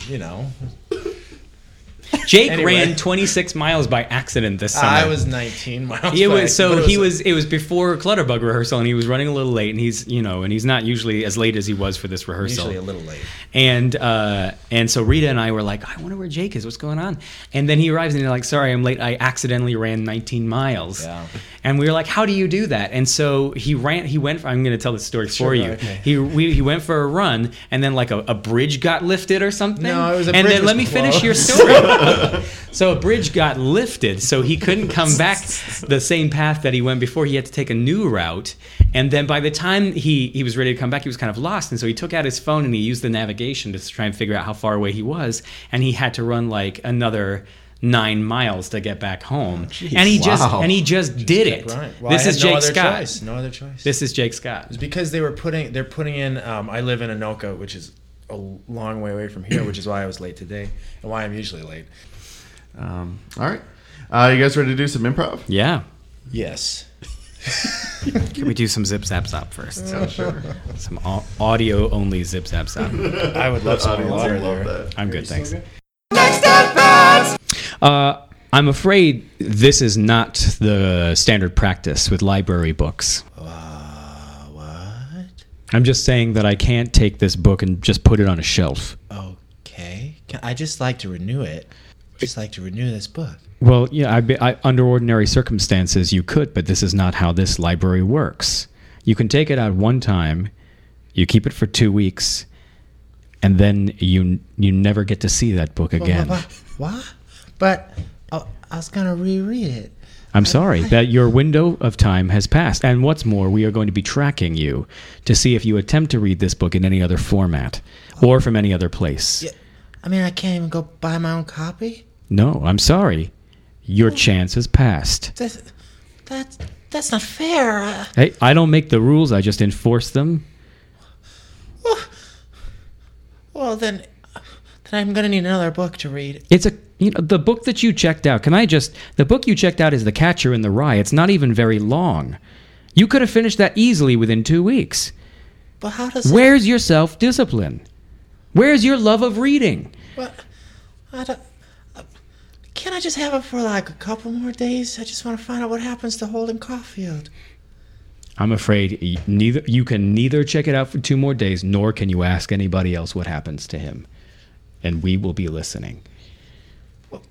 Jake Anyway. ran 26 miles by accident this summer. I was 19 miles. It back, was so but he was. It was before Clutterbug rehearsal, and he was running a little late. And he's and he's not usually as late as he was for this rehearsal. usually a little late. And so Rita and I were like, I wonder where Jake is. What's going on? And then he arrives and he's like, sorry, I'm late. I accidentally ran 19 miles. Yeah. And we were like, how do you do that? And so he went. I'm going to tell the story for you. okay. He went for a run, and then like a bridge got lifted or something. No, it was a and bridge then was let me finish closed. your story. So a bridge got lifted, so he couldn't come back the same path that he went before. He had to take a new route. And then by the time he was ready to come back, he was kind of lost. And so he took out his phone and he used the navigation to try and figure out how far away he was. And he had to run like another 9 miles to get back home. And he just did it. Right. Well, This I is had no Jake other Scott. choice. No other choice. This is Jake Scott. It's because they're putting in. I live in Anoka, which is a long way away from here, which is why I was late today and why I'm usually late. All right. You guys ready to do some improv? Yeah. Yes. Can we do some zip zap zap first? Sure. Some audio only zip zap zap. I would love some Audience water will love there. that. I'm good, thanks. Next at bats. I'm afraid this is not the standard practice with library books. What? I'm just saying that I can't take this book and just put it on a shelf. Okay. I just like to renew it. Just like to renew this book. Well, yeah, under ordinary circumstances you could, but this is not how this library works. You can take it out one time, you keep it for 2 weeks, and then you never get to see that book again. What? But I was gonna reread it. I'm sorry that your window of time has passed. And what's more, we are going to be tracking you to see if you attempt to read this book in any other format or from any other place. Yeah. I mean, I can't even go buy my own copy? No, I'm sorry. Your chance has passed. That's not fair. Hey, I don't make the rules. I just enforce them. Well, then I'm going to need another book to read. It's the book that you checked out. The book you checked out is The Catcher in the Rye. It's not even very long. You could have finished that easily within 2 weeks. But how does Where's your self-discipline? Where's your love of reading? Well, can't I just have it for like a couple more days? I just want to find out what happens to Holden Caulfield. I'm afraid you can neither check it out for 2 more days, nor can you ask anybody else what happens to him. And we will be listening. Well,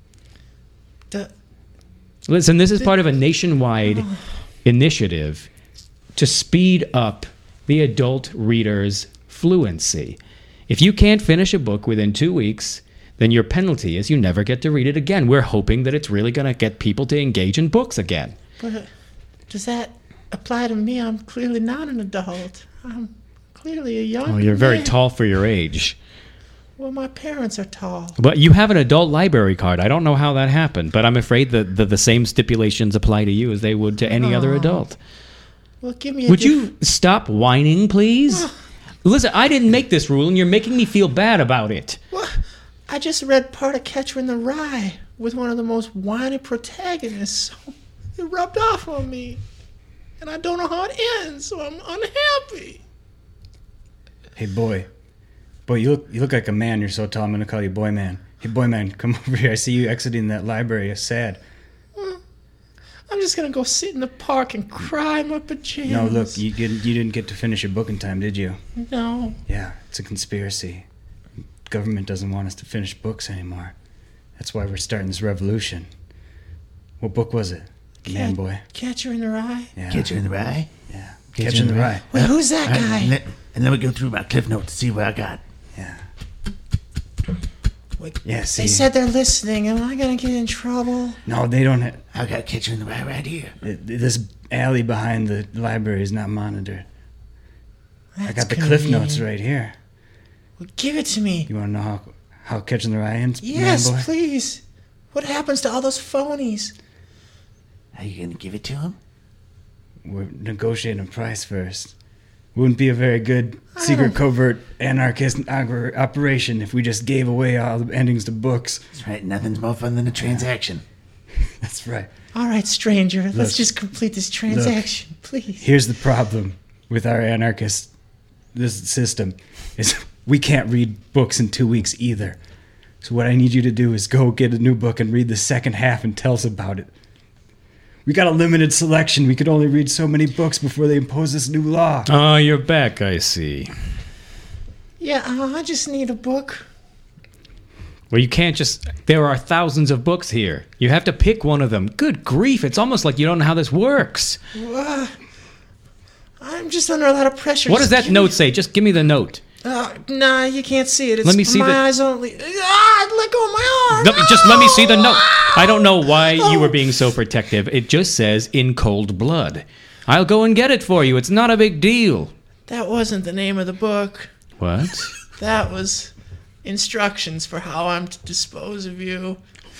Listen, this is part of a nationwide initiative to speed up the adult reader's fluency. If you can't finish a book within 2 weeks, then your penalty is you never get to read it again. We're hoping that it's really going to get people to engage in books again. But does that apply to me? I'm clearly not an adult. I'm clearly a young You're very man. tall for your age. Well, my parents are tall. But you have an adult library card. I don't know how that happened, but I'm afraid that the same stipulations apply to you as they would to any other adult. Well, give me a Would you stop whining, please? Listen, I didn't make this rule, and you're making me feel bad about it. Well, I just read part of Catcher in the Rye with one of the most whiny protagonists, so it rubbed off on me. And I don't know how it ends, so I'm unhappy. Hey, boy. Boy, you look like a man. You're so tall, I'm going to call you Boy Man. Hey, Boy Man, come over here. I see you exiting that library. It's sad. I'm just going to go sit in the park and cry in my pajamas. No, look, you didn't get to finish your book in time, did you? No. Yeah, it's a conspiracy. Government doesn't want us to finish books anymore. That's why we're starting this revolution. What book was it? Man, boy. Catcher in the Rye? Yeah. Catcher in the Rye? Yeah. Catcher in the Rye. Wait, who's that guy? And then we go through my cliff notes to see what I got. Yeah. Wait, Yeah, see. they said they're listening. Am I going to get in trouble? No, they don't. I got Catcher in the Rye right here. This alley behind the library is not monitored. I That's got the cliff notes convenient. right here. Well, give it to me. You want to know how Catching the Rye ends, Yes, man, boy? please. What happens to all those phonies? Are you going to give it to him? We're negotiating a price first. Wouldn't be a very good secret covert anarchist operation if we just gave away all the endings to books. That's right. Nothing's more fun than a transaction. That's right. All right, stranger. Let's Look. just complete this transaction, please. Here's the problem with our this system is we can't read books in 2 weeks either. So what I need you to do is go get a new book and read the second half and tell us about it. We got a limited selection. We could only read so many books before they impose this new law. Oh, you're back, I see. Yeah, I just need a book. Well, you can't just... There are thousands of books here. You have to pick one of them. Good grief, it's almost like you don't know how this works. I'm just under a lot of pressure. What does that note say? Just give me the note. Nah, you can't see it. It's Let me see my the- eyes only. Let go of my arm. Just let me see the note. I don't know why you were being so protective. It just says in cold blood. I'll go and get it for you. It's not a big deal. That wasn't the name of the book. What? That was instructions for how I'm to dispose of you.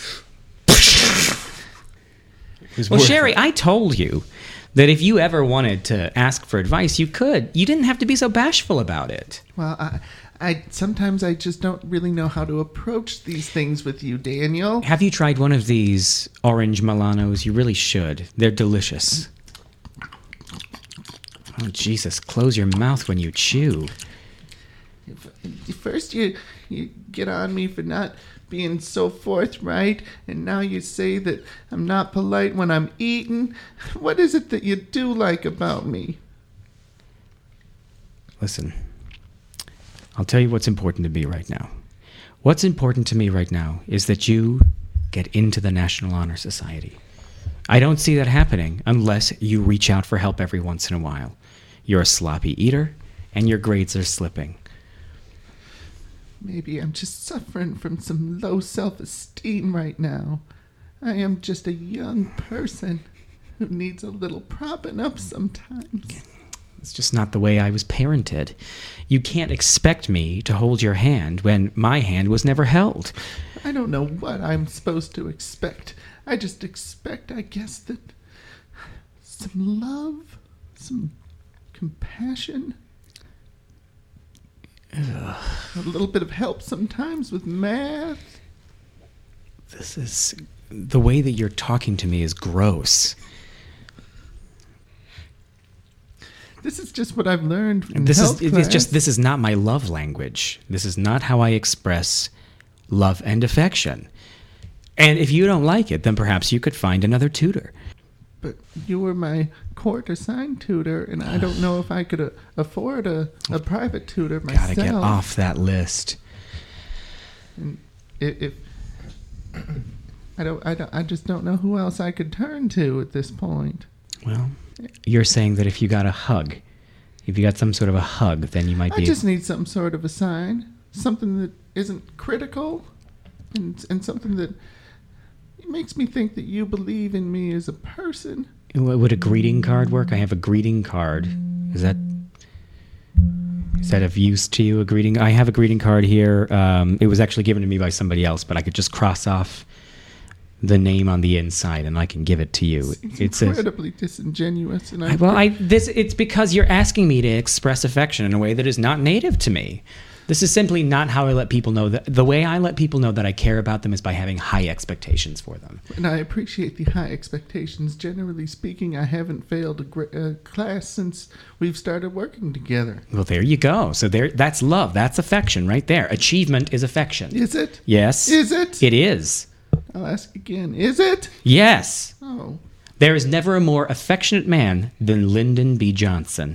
Well, Sherry, I told you that if you ever wanted to ask for advice, you could. You didn't have to be so bashful about it. Well, I sometimes I just don't really know how to approach these things with you, Daniel. Have you tried one of these orange Milanos? You really should. They're delicious. Oh, Jesus, close your mouth when you chew. First you get on me for not being so forthright, and now you say that I'm not polite when I'm eating. What is it that you do like about me? Listen, I'll tell you what's important to me right now. What's important to me right now is that you get into the National Honor Society. I don't see that happening unless you reach out for help every once in a while. You're a sloppy eater, and your grades are slipping. Maybe I'm just suffering from some low self-esteem right now. I am just a young person who needs a little propping up sometimes. It's just not the way I was parented. You can't expect me to hold your hand when my hand was never held. I don't know what I'm supposed to expect. I just expect, I guess, that some love, some compassion, a little bit of help sometimes with math. This is... The way that you're talking to me is gross. This is just what I've learned from This health is class. this is not my love language. This is not how I express love and affection. And if you don't like it, then perhaps you could find another tutor. But you were my court-assigned tutor, and I don't know if I could afford a private tutor myself. Gotta get off that list. And if I just don't know who else I could turn to at this point. Well, you're saying that if you got a hug, if you got some sort of a hug, then you might I be... just need some sort of a sign, something that isn't critical, and something that makes me think that you believe in me as a person. Would a greeting card work? I have a greeting card. Is that of use to you, a greeting? I have a greeting card here. It was actually given to me by somebody else, but I could just cross off the name on the inside and I can give it to you. It's incredibly disingenuous. And it's because you're asking me to express affection in a way that is not native to me. This is simply not how I let people know that. The way I let people know that I care about them is by having high expectations for them. And I appreciate the high expectations. Generally speaking, I haven't failed a class since we've started working together. Well, there you go. So that's love. That's affection right there. Achievement is affection. Is it? Yes. Is it? It is. I'll ask again. Is it? Yes. Oh. There is never a more affectionate man than Lyndon B. Johnson.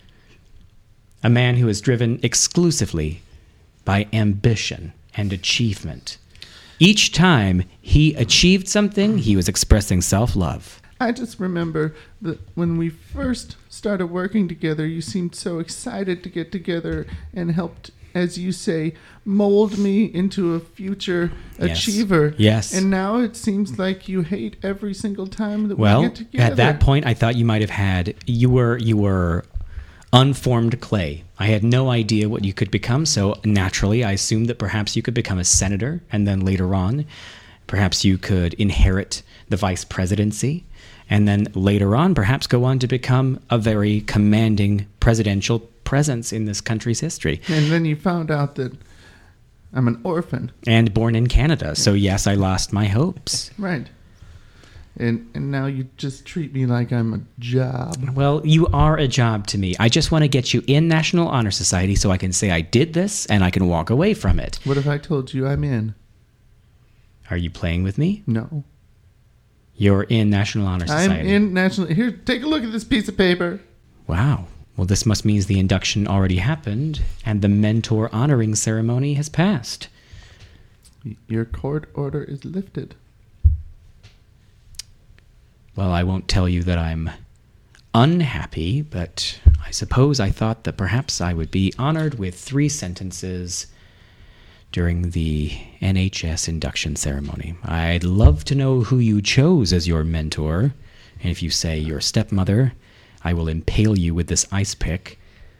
A man who is driven exclusively by ambition and achievement. Each time he achieved something, he was expressing self-love. I just remember that when we first started working together, you seemed so excited to get together and helped, as you say, mold me into a future achiever. Yes. And now it seems like you hate every single time that we get together. At that point, I thought you might have had... You were unformed clay. I had no idea what you could become, so naturally I assumed that perhaps you could become a senator, and then later on, perhaps you could inherit the vice presidency, and then later on, perhaps go on to become a very commanding presidential presence in this country's history. And then you found out that I'm an orphan. And born in Canada, so yes, I lost my hopes. Right. And now you just treat me like I'm a job. Well, you are a job to me. I just want to get you in National Honor Society so I can say I did this and I can walk away from it. What if I told you I'm in? Are you playing with me? No. You're in National Honor Society. I'm in National... Here, take a look at this piece of paper. Wow. Well, this must mean the induction already happened and the mentor honoring ceremony has passed. Your court order is lifted. Well, I won't tell you that I'm unhappy, but I suppose I thought that perhaps I would be honored with 3 sentences during the NHS induction ceremony. I'd love to know who you chose as your mentor, and if you say your stepmother, I will impale you with this ice pick.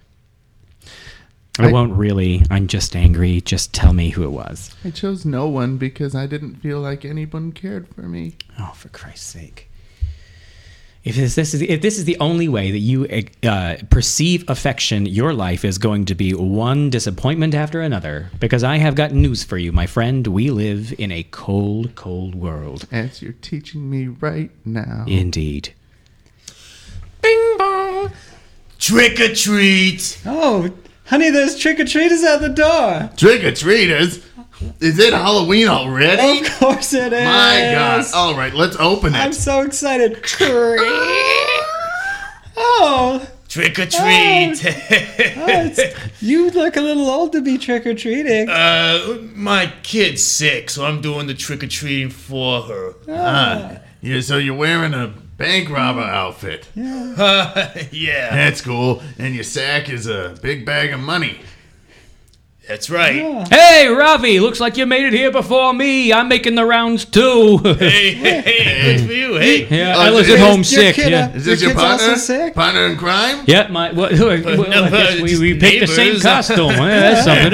I won't really. I'm just angry. Just tell me who it was. I chose no one because I didn't feel like anyone cared for me. Oh, for Christ's sake. If this is the only way that you perceive affection, your life is going to be one disappointment after another. Because I have got news for you, my friend. We live in a cold, cold world. As you're teaching me right now. Indeed. Bing bong. Trick or treat. Oh, honey, there's trick-or-treaters at the door. Trick-or-treaters? Is it Halloween already? Of course it is. My God. All right, let's open it. I'm so excited. Oh. Trick or treat. You look a little old to be trick-or-treating. My kid's sick, so I'm doing the trick or treating for her. So you're wearing a bank robber outfit. Yeah. That's cool. And your sack is a big bag of money. That's right. Yeah. Hey, Ravi, looks like you made it here before me. I'm making the rounds too. Hey, good for you. Hey. Yeah, Oh, I was is at it- home Your sick. kid, Yeah. Is this your kid's also partner? sick? Partner in crime? Yeah, I guess we picked the same neighbors. costume. Yeah, that's something,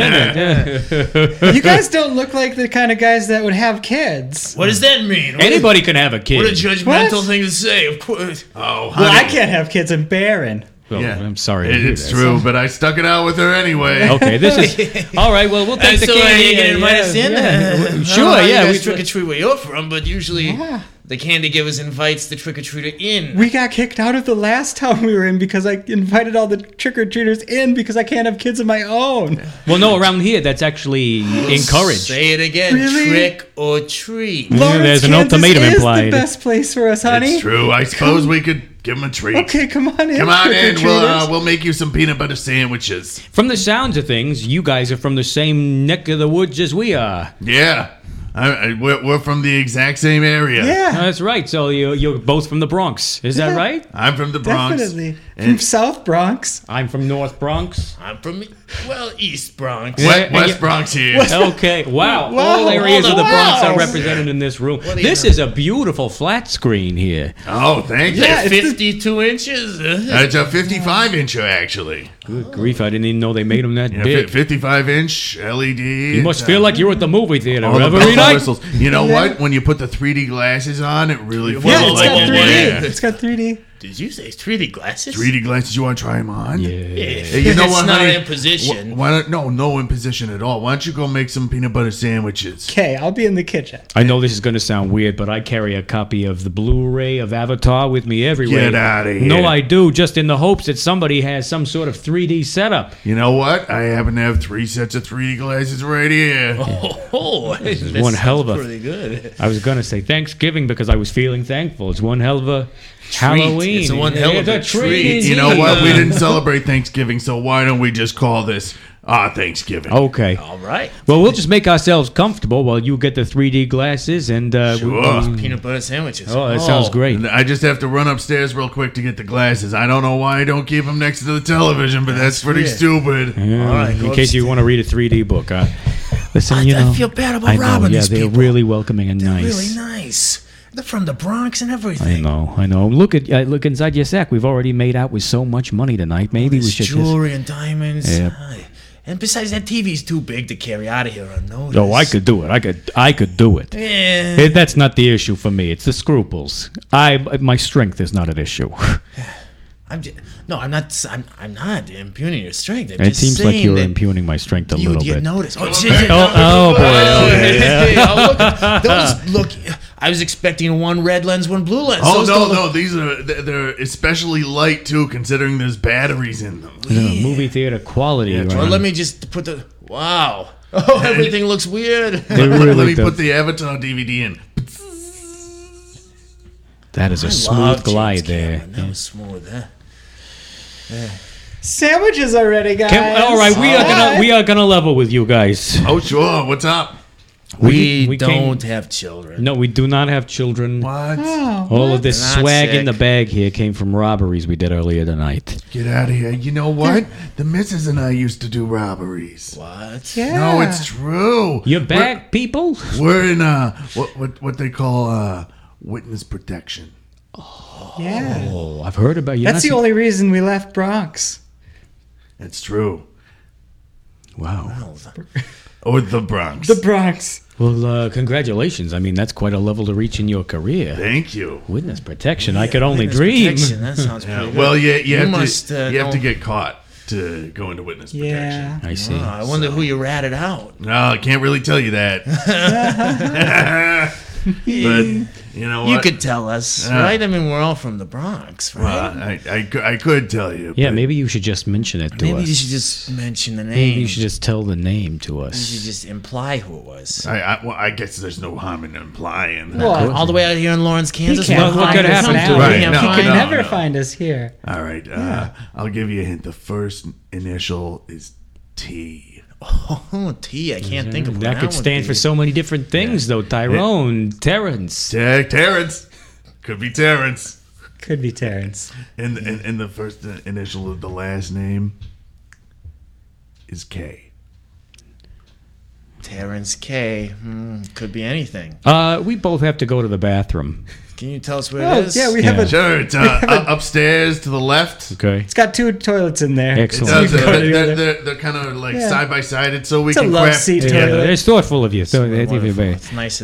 isn't it? You guys don't look like the kind of guys that would have kids. What does that mean? Anybody can have a kid. What a judgmental What? thing to say. Of course. Oh, Well, I honey. can't have kids. I'm barren. Well, Yeah. I'm sorry. to hear It's that. true, but I stuck it out with her anyway. Okay, this is all right. Well, we'll take And the so candy. you can invite us in. Yeah. I Sure, don't know how you yeah. guys We trick or treat where you're from, but usually Yeah. the candy givers invites the trick or treater in. We got kicked out of the last town we were in because I invited all the trick or treaters in because I can't have kids of my own. Well, no, around here that's actually encouraged. Say it again. Really? Trick or treat. Lawrence, there's an Kansas ultimatum is implied. the best place for us, honey. It's true. I suppose we could give him a treat. Okay, come on in. Come on in. trick-or-treaters. We'll make you some peanut butter sandwiches. From the sounds of things, you guys are from the same neck of the woods as we are. Yeah. We're from the exact same area. Yeah, That's right. So you're both from the Bronx. Is that Yeah. right? I'm from the Bronx. definitely. And From South Bronx. I'm from North Bronx. I'm from, well, East Bronx. Yeah. West Bronx here. Okay. Wow. Wow. All areas of the Bronx Wow. are represented in this room. do you This know? is a beautiful flat screen here. Oh, thank you. Yeah, it's the- 52 inches. It's a 55-incher, actually. Good grief! I didn't even know they made them that Yeah, big. 55-inch LED. You must feel like you're at the movie theater all the bells every and night. whistles. You know Yeah. what? When you put the 3D glasses on, it really feels Yeah, Whoa, it's like got whoa, 3D. whoa, yeah. It's got 3D. Did you say 3D glasses? 3D glasses. You want to try them on? Yeah. Hey, you know It's what, not honey? in position. Why don't, no imposition at all. Why don't you go make some peanut butter sandwiches? Okay, I'll be in the kitchen. I know this is going to sound weird, but I carry a copy of the Blu-ray of Avatar with me everywhere. Get outta here. No, I do, just in the hopes that somebody has some sort of 3D setup. You know what? I happen to have 3 sets of 3D glasses right here. Oh, this is one hell of a- pretty good. I was going to say Thanksgiving because I was feeling thankful. It's one hell of a Halloween. It's one hell of a treat. You know what? We Yeah. didn't celebrate Thanksgiving, so why don't we just call this Thanksgiving? Okay. All right. Well, we'll just make ourselves comfortable while you get the 3D glasses and Sure. Peanut butter sandwiches. Oh, that sounds great. And I just have to run upstairs real quick to get the glasses. I don't know why I don't keep them next to the television, but that's pretty weird. stupid. Yeah, All right, in go case you want to read a 3D book. Listen, you I know, feel bad about I know, robbing yeah, these they're people. really welcoming and They're nice. really nice. They're from the Bronx and I everything. know. Look inside your sack. We've already made out with so much money tonight. Maybe we There's should just. jewelry and diamonds. Yep. And besides, that TV's too big to carry out of here unnoticed. Oh, I could do it. I could do it. Yeah. That's not the issue for me. It's the scruples. My strength is not an issue. I'm not impugning your strength. I'm It just seems like saying you're that impugning my strength a you little would get bit. noticed. Oh, Oh boy. Okay. oh, look, I was expecting one red lens, one blue lens. Oh Those no, don't no, these are they're especially light too, considering there's batteries in them. Yeah, movie theater quality. Yeah, right? Well, let me just put the. Wow. Oh, everything looks weird. It really Let me does. put the Avatar DVD in. That is a I smooth love glide James there. Cameron. That was smooth, huh? Sandwiches are ready, guys. All right, we are gonna level with you guys. Oh sure, what's up? We, we don't came- have children. No, we do not have children. What? Oh, All of this Not swag in sick. the bag here came from robberies we did earlier tonight. Get out of here. You know what? The missus and I used to do robberies. What? yeah. No, it's true. You're back, people? We're in what they call witness protection. Yeah. Oh, I've heard about you. That's the only reason we left Bronx. That's true. Wow. Or the Bronx. The Bronx. Well, congratulations. I mean, that's quite a level to reach in your career. Thank you. Witness protection. I could only Witness dream. protection, that sounds Yeah, pretty good. well, you have must, to you have to know- get caught to go into witness Yeah. protection. I see. Oh, I wonder who you ratted out. No, I can't really tell you that. But you know what? You could tell us, Yeah. right? I mean, we're all from the Bronx, right? Well, I could tell you. Yeah, but maybe you should just mention it to Maybe us. you should just mention the name. Maybe you should just tell the name to You us. should just imply who it was. I guess there's no harm in implying. Well, All the way out here in Lawrence, Kansas. can't What find could us happen now. to it? Right, Can't no, He find can no, us. never no. find us here. All right, I'll give you a hint. The first initial is T. Oh, T. I can't think of what That could would stand be. for so many different things, though. Tyrone, Terrence. Terrence. Could be Terrence. Could be Terrence. And the first initial of the last name is K. Terrence K. Could be anything. We both have to go to the bathroom. Can you tell us where it is? Yeah, we have a. Sure, it's upstairs to the left. Okay. It's got 2 toilets in there. Excellent. They're kind of like Yeah. side by sided, so we It's a can love grab. seat Yeah, toilet. it's thoughtful of you. Wonderful. It's nice.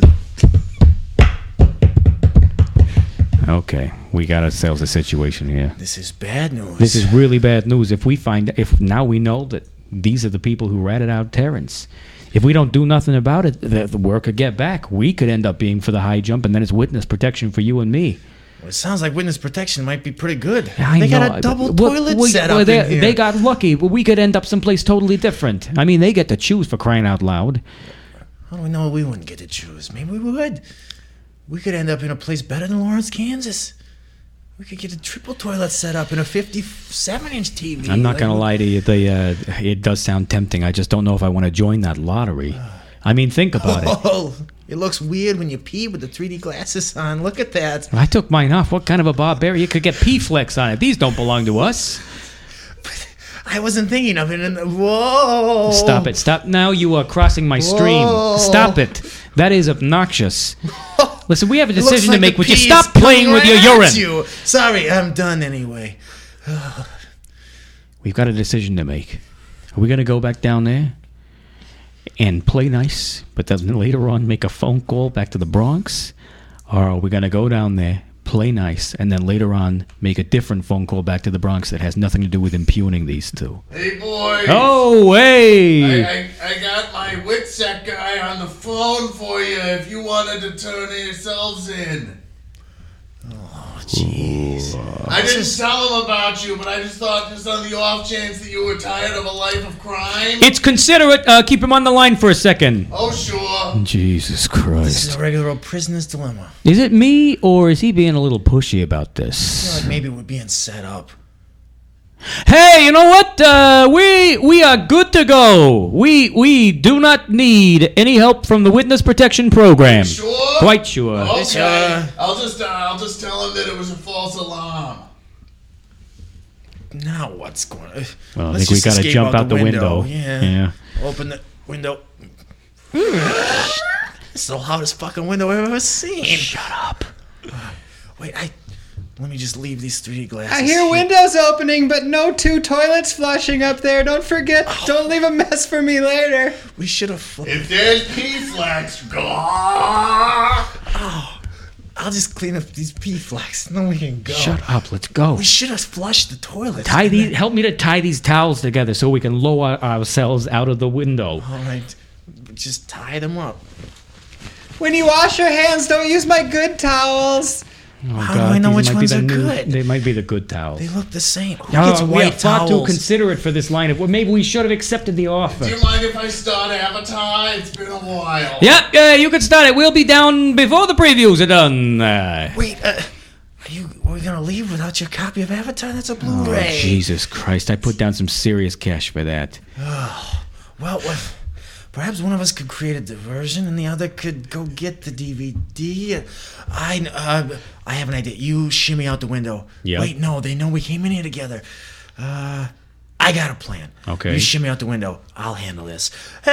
Okay, we got ourselves a situation here. This is bad news. This is really bad news. If now we know that these are the people who ratted out Terrence. If we don't do nothing about it, the word could get back. We could end up being for the high jump, and then it's witness protection for you and me. Well, it sounds like witness protection might be pretty good. I They know. got a double Well, toilet well, set well, up in here. They got lucky, but we could end up someplace totally different. I mean, they get to choose, for crying out loud. How do we know we wouldn't get to choose? Maybe we would. We could end up in a place better than Lawrence, Kansas. We could get a triple toilet set up in a 57-inch TV. I'm not gonna lie to you. It does sound tempting. I just don't know if I want to join that lottery. I mean, think about it. Oh, it looks weird when you pee with the 3D glasses on. Look at that. I took mine off. What kind of a barbarian could get P-Flex on it? These don't belong to us. I wasn't thinking of it. Whoa. Stop it. Stop. Now you are crossing my stream. Whoa. Stop it. That is obnoxious. Listen, we have a It looks decision like to make. the Would you pee stop is playing coming with your right urine? at you. Sorry, I'm done anyway. We've got a decision to make. Are we going to go back down there and play nice, but then later on make a phone call back to the Bronx? Or are we going to go down there, play nice, and then later on make a different phone call back to the Bronx that has nothing to do with impugning these two? Hey, boys. Oh, hey! I got my WITSEC guy on the phone for you if you wanted to turn yourselves in. Jeez. I didn't tell him about you, but I just thought just on the off chance that you were tired of a life of crime. It's considerate. Keep him on the line for a second. Oh, sure. Jesus This is Christ. a regular old prisoner's dilemma. Is it me, or is he being a little pushy about I feel this? like maybe we're being set up. Hey, you know what? We are good to go. We do not need any help from the Witness Protection Program. Sure? Quite sure. Okay. I'll just tell him that it was a false alarm. Now what's going on? Well, I Let's think we just got to escape jump out the window. Yeah. Open the window. It's the loudest fucking window I've ever seen. Shut up. Wait, let me just leave these 3D glasses. I hear windows opening, but no 2 toilets flushing up there. Don't forget. Don't leave a mess for me later. We should have. If there's P-Flex, go. I'll just clean up these pee flags. Then we can go. Shut up. Let's go. We should have flushed the toilets. Tie these. Help me to tie these towels together so we can lower ourselves out of the window. All right, just tie them up. When you wash your hands, don't use my good towels. Oh, How do I know these which might be ones the are new- good? They might be the good towels. They look the same. Who Oh, gets we are white far too towels? considerate for this line of. Well, maybe we should have accepted the offer. Do you mind if I start Avatar? It's been a while. Yeah, you can start it. We'll be down before the previews are done. Wait, are we gonna leave without your copy of Avatar? That's a Oh, Blu-ray. Jesus Christ. I put down some serious cash for that. Well, perhaps one of us could create a diversion, and the other could go get the DVD. I have an idea. You shimmy out the window. Yeah. Wait, no, they know we came in here together. I got a plan. Okay. You shimmy out the window. I'll handle this.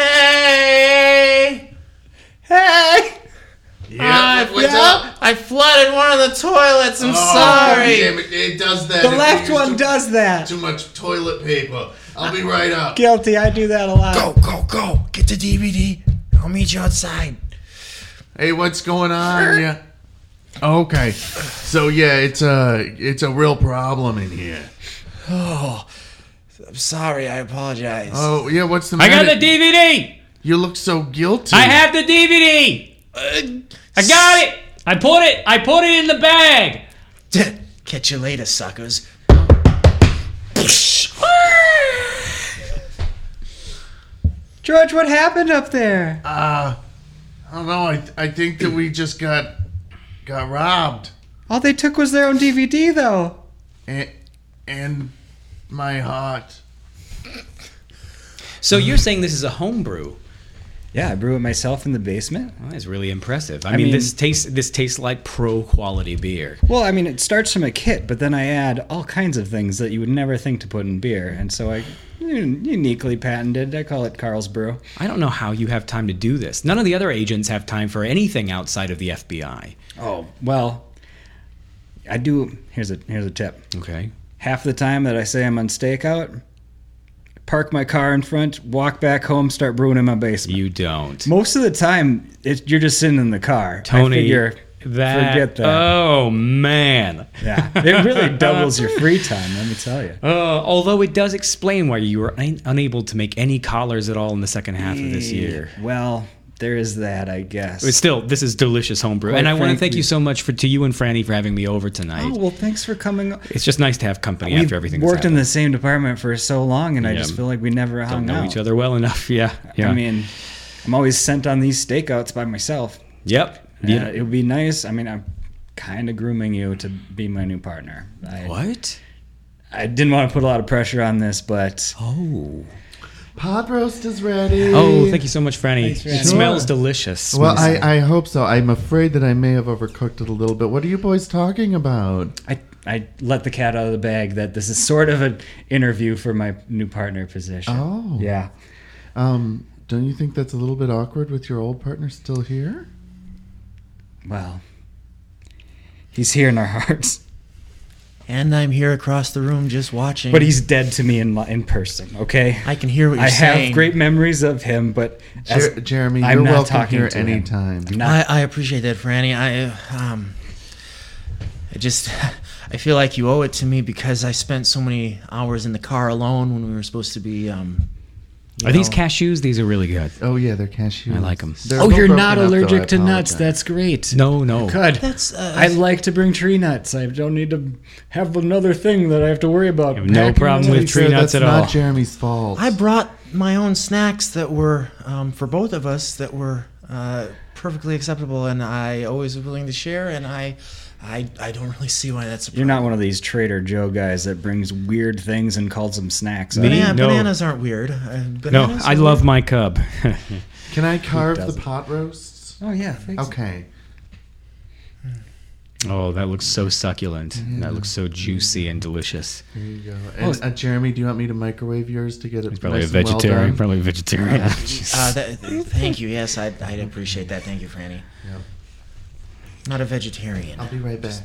Hey! Hey! What's up? I flooded one of the toilets. I'm sorry. Damn it does that. The if you left use one does that. Too much toilet paper. I'll be right up. Guilty. I do that a lot. Go. Get the DVD. I'll meet you outside. Hey, what's going on? Yeah. Okay. So yeah, it's a real problem in here. Oh, I'm sorry. I apologize. Oh yeah, what's the I matter? got the DVD. You look so guilty. I have the DVD. I got it. I put it in the bag. Catch you later, suckers. George, what happened up there? I don't know. I think that we just got robbed, All they took was their own DVD, though. and my heart. So you're saying this is a homebrew? Yeah, I brew it myself in the basement. Well, that's really impressive. I I mean, mean- this tastes like pro quality beer. Well, I mean, it starts from a kit, but then I add all kinds of things that you would never think to put in beer. And so uniquely patented. I call it Carlsbro. I don't know how you have time to do this. None of the other agents have time for anything outside of the FBI. Oh, well, I do. Here's a tip. Okay. Half the time that I say I'm on stakeout, park my car in front, walk back home, start brewing in my basement. You don't. Most of the time, you're just sitting in the car. Tony, I figure, forget that. Oh, man. Yeah, it really doubles your free time, let me tell you. Although it does explain why you were unable to make any collars at all in the second half of this year. Well, there is that, I guess. But still, this is delicious homebrew. Quite And I want to frankly- thank you so much to you and Franny for having me over tonight. Oh, well, thanks for coming. It's just nice to have company We've after everything worked in happened. the same department for so long, and I Yeah. just feel like we never Don't hung know out. each other well enough. Yeah. I mean, I'm always sent on these stakeouts by myself. Yep. Yeah, it would be nice. I mean, I'm kind of grooming you to be my new partner. What? I didn't want to put a lot of pressure on this, but Oh. Pot roast is ready. Oh, thank you so much, Franny. Thanks, Franny. It smells delicious. Well, I hope so. I'm afraid that I may have overcooked it a little bit. What are you boys talking about? I let the cat out of the bag that this is sort of an interview for my new partner position. Oh. Yeah. Don't you think that's a little bit awkward with your old partner still here? Well, he's here in our hearts, And I'm here across the room just watching. but he's dead to me in person. Okay. I can hear what you're I saying. have great memories of him, but as- Jeremy, I'm you're not welcome talking here to him. anytime. I'm not- I appreciate that, Franny. I feel like you owe it to me because I spent so many hours in the car alone when we were supposed to be. Are these cashews? These are really good. Oh yeah, they're cashews. I like 'em. They're a Oh, little you're broken not up, though. allergic I to nuts. apologize. That's great. No, no. Good. That's I like to bring tree nuts. I don't need to have another thing that I have to worry about. No packing problem away. with tree So nuts that's at all. not Jeremy's fault. I brought my own snacks that were for both of us that were perfectly acceptable, and I always was willing to share. And I don't really see why that's a You're problem. not one of these Trader Joe guys that brings weird things and calls them snacks. Me? I- No. Bananas aren't weird. No, Bananas I are love weird. my cub. Can I carve the doesn't? pot roasts? Oh yeah, thanks. Okay. Oh, that looks so succulent. That looks so juicy and delicious. There you go. And, Jeremy, do you want me to microwave yours to get it He's probably nice a and well vegetarian. done? Probably a vegetarian. Thank you. Yes, I'd appreciate that. Thank you, Franny. Yeah. Not a vegetarian. I'll be right back.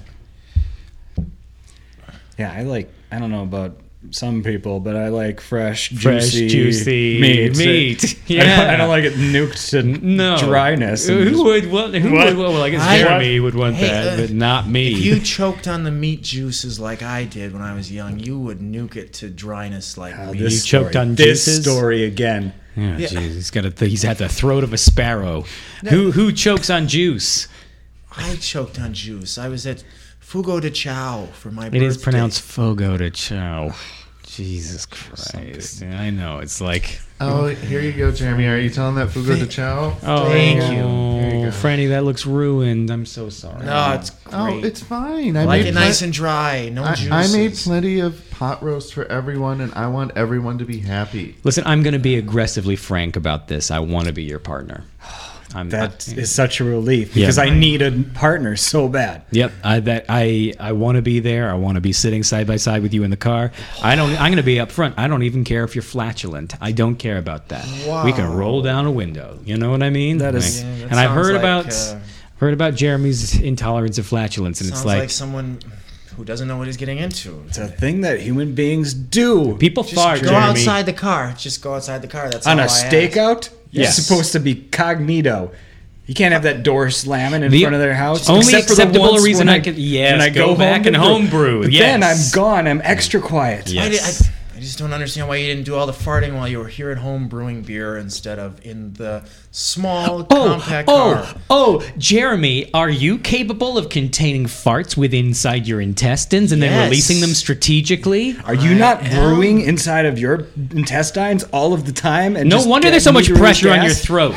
Yeah, I don't know about some people, but I like fresh, Juicy juicy meat. I Yeah. don't like it nuked to No dryness. and Who just- would? Who What? would? Well, I guess I- Jeremy would want Hey, that, but not me. If you choked on the meat juices like I did when I was young, you would nuke it to dryness like me. You choked on this juices? story again. Yeah, Yeah. jeez, he's at the throat of a sparrow. Who chokes on juice? I choked on juice. I was at Fugo de Chao for my birthday. It is pronounced fogo de chao. Jesus Christ! I know it's like. Oh, here you go, Jeremy. Are you telling that Fugo de Chao? Oh, Thank you. Here you go. Franny, that looks ruined. I'm so sorry. No, it's great. Oh, it's fine. I like made it nice and dry. No juices. I made plenty of pot roast for everyone, and I want everyone to be happy. Listen, I'm going to be aggressively frank about this. I want to be your partner. That is such a relief because I need a partner so bad. Yep, I want to be there. I want to be sitting side by side with you in the car. I'm going to be up front. I don't even care if you're flatulent. I don't care about that. We can roll down a window. You know what I mean? That is- Yeah, that and I've sounds heard like, about about Jeremy's intolerance of flatulence, and Sounds it's like, like someone who doesn't know what he's getting into. It's a thing that human beings do. people fart. Go Jeremy. outside the car. Just go outside the car. That's On all a I ask. stakeout, you're Yes. supposed to be cognito. You can't have that door slamming in The front of their house. only except for the acceptable once reason when I could- yes, when I go back and homebrew. But Yes. then I'm gone. I'm extra quiet. Yes. I just don't understand why you didn't do all the farting while you were here at home brewing beer instead of in the small compact car. Jeremy, are you capable of containing farts inside your intestines and then Yes. releasing them strategically? Are you not am. brewing inside of your intestines all of the time? And No just wonder there's so much meager pressure on your gas? throat.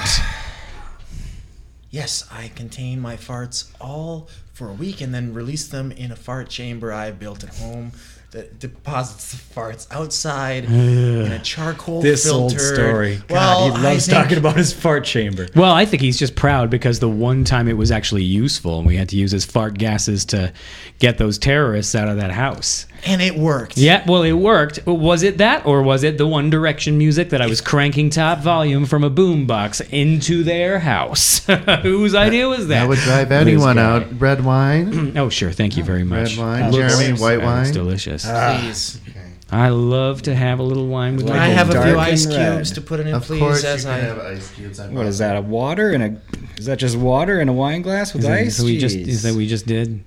Yes, I contain my farts all for a week and then release them in a fart chamber I've built at home that deposits the farts outside in a charcoal This filter. old story. Well, God, he loves talking about his fart chamber. Well, I think he's just proud because the one time it was actually useful and we had to use his fart gases to get those terrorists out of that house. And it worked. Yeah, well, it worked. Was it that, or was it the One Direction music that I was cranking top volume from a boombox into their house? Whose idea was that? That would drive This anyone guy. out. Red wine, Oh, sure. Thank you very much. red wine, That Jeremy, was- white that was wine. delicious. Please. I love to have a little wine with Can my I have a dark few and ice red. cubes to put it in, Of please? course, As you I can have ice cubes. What is that? A water and a? Is that just water in a wine glass with ice? Is that we just did?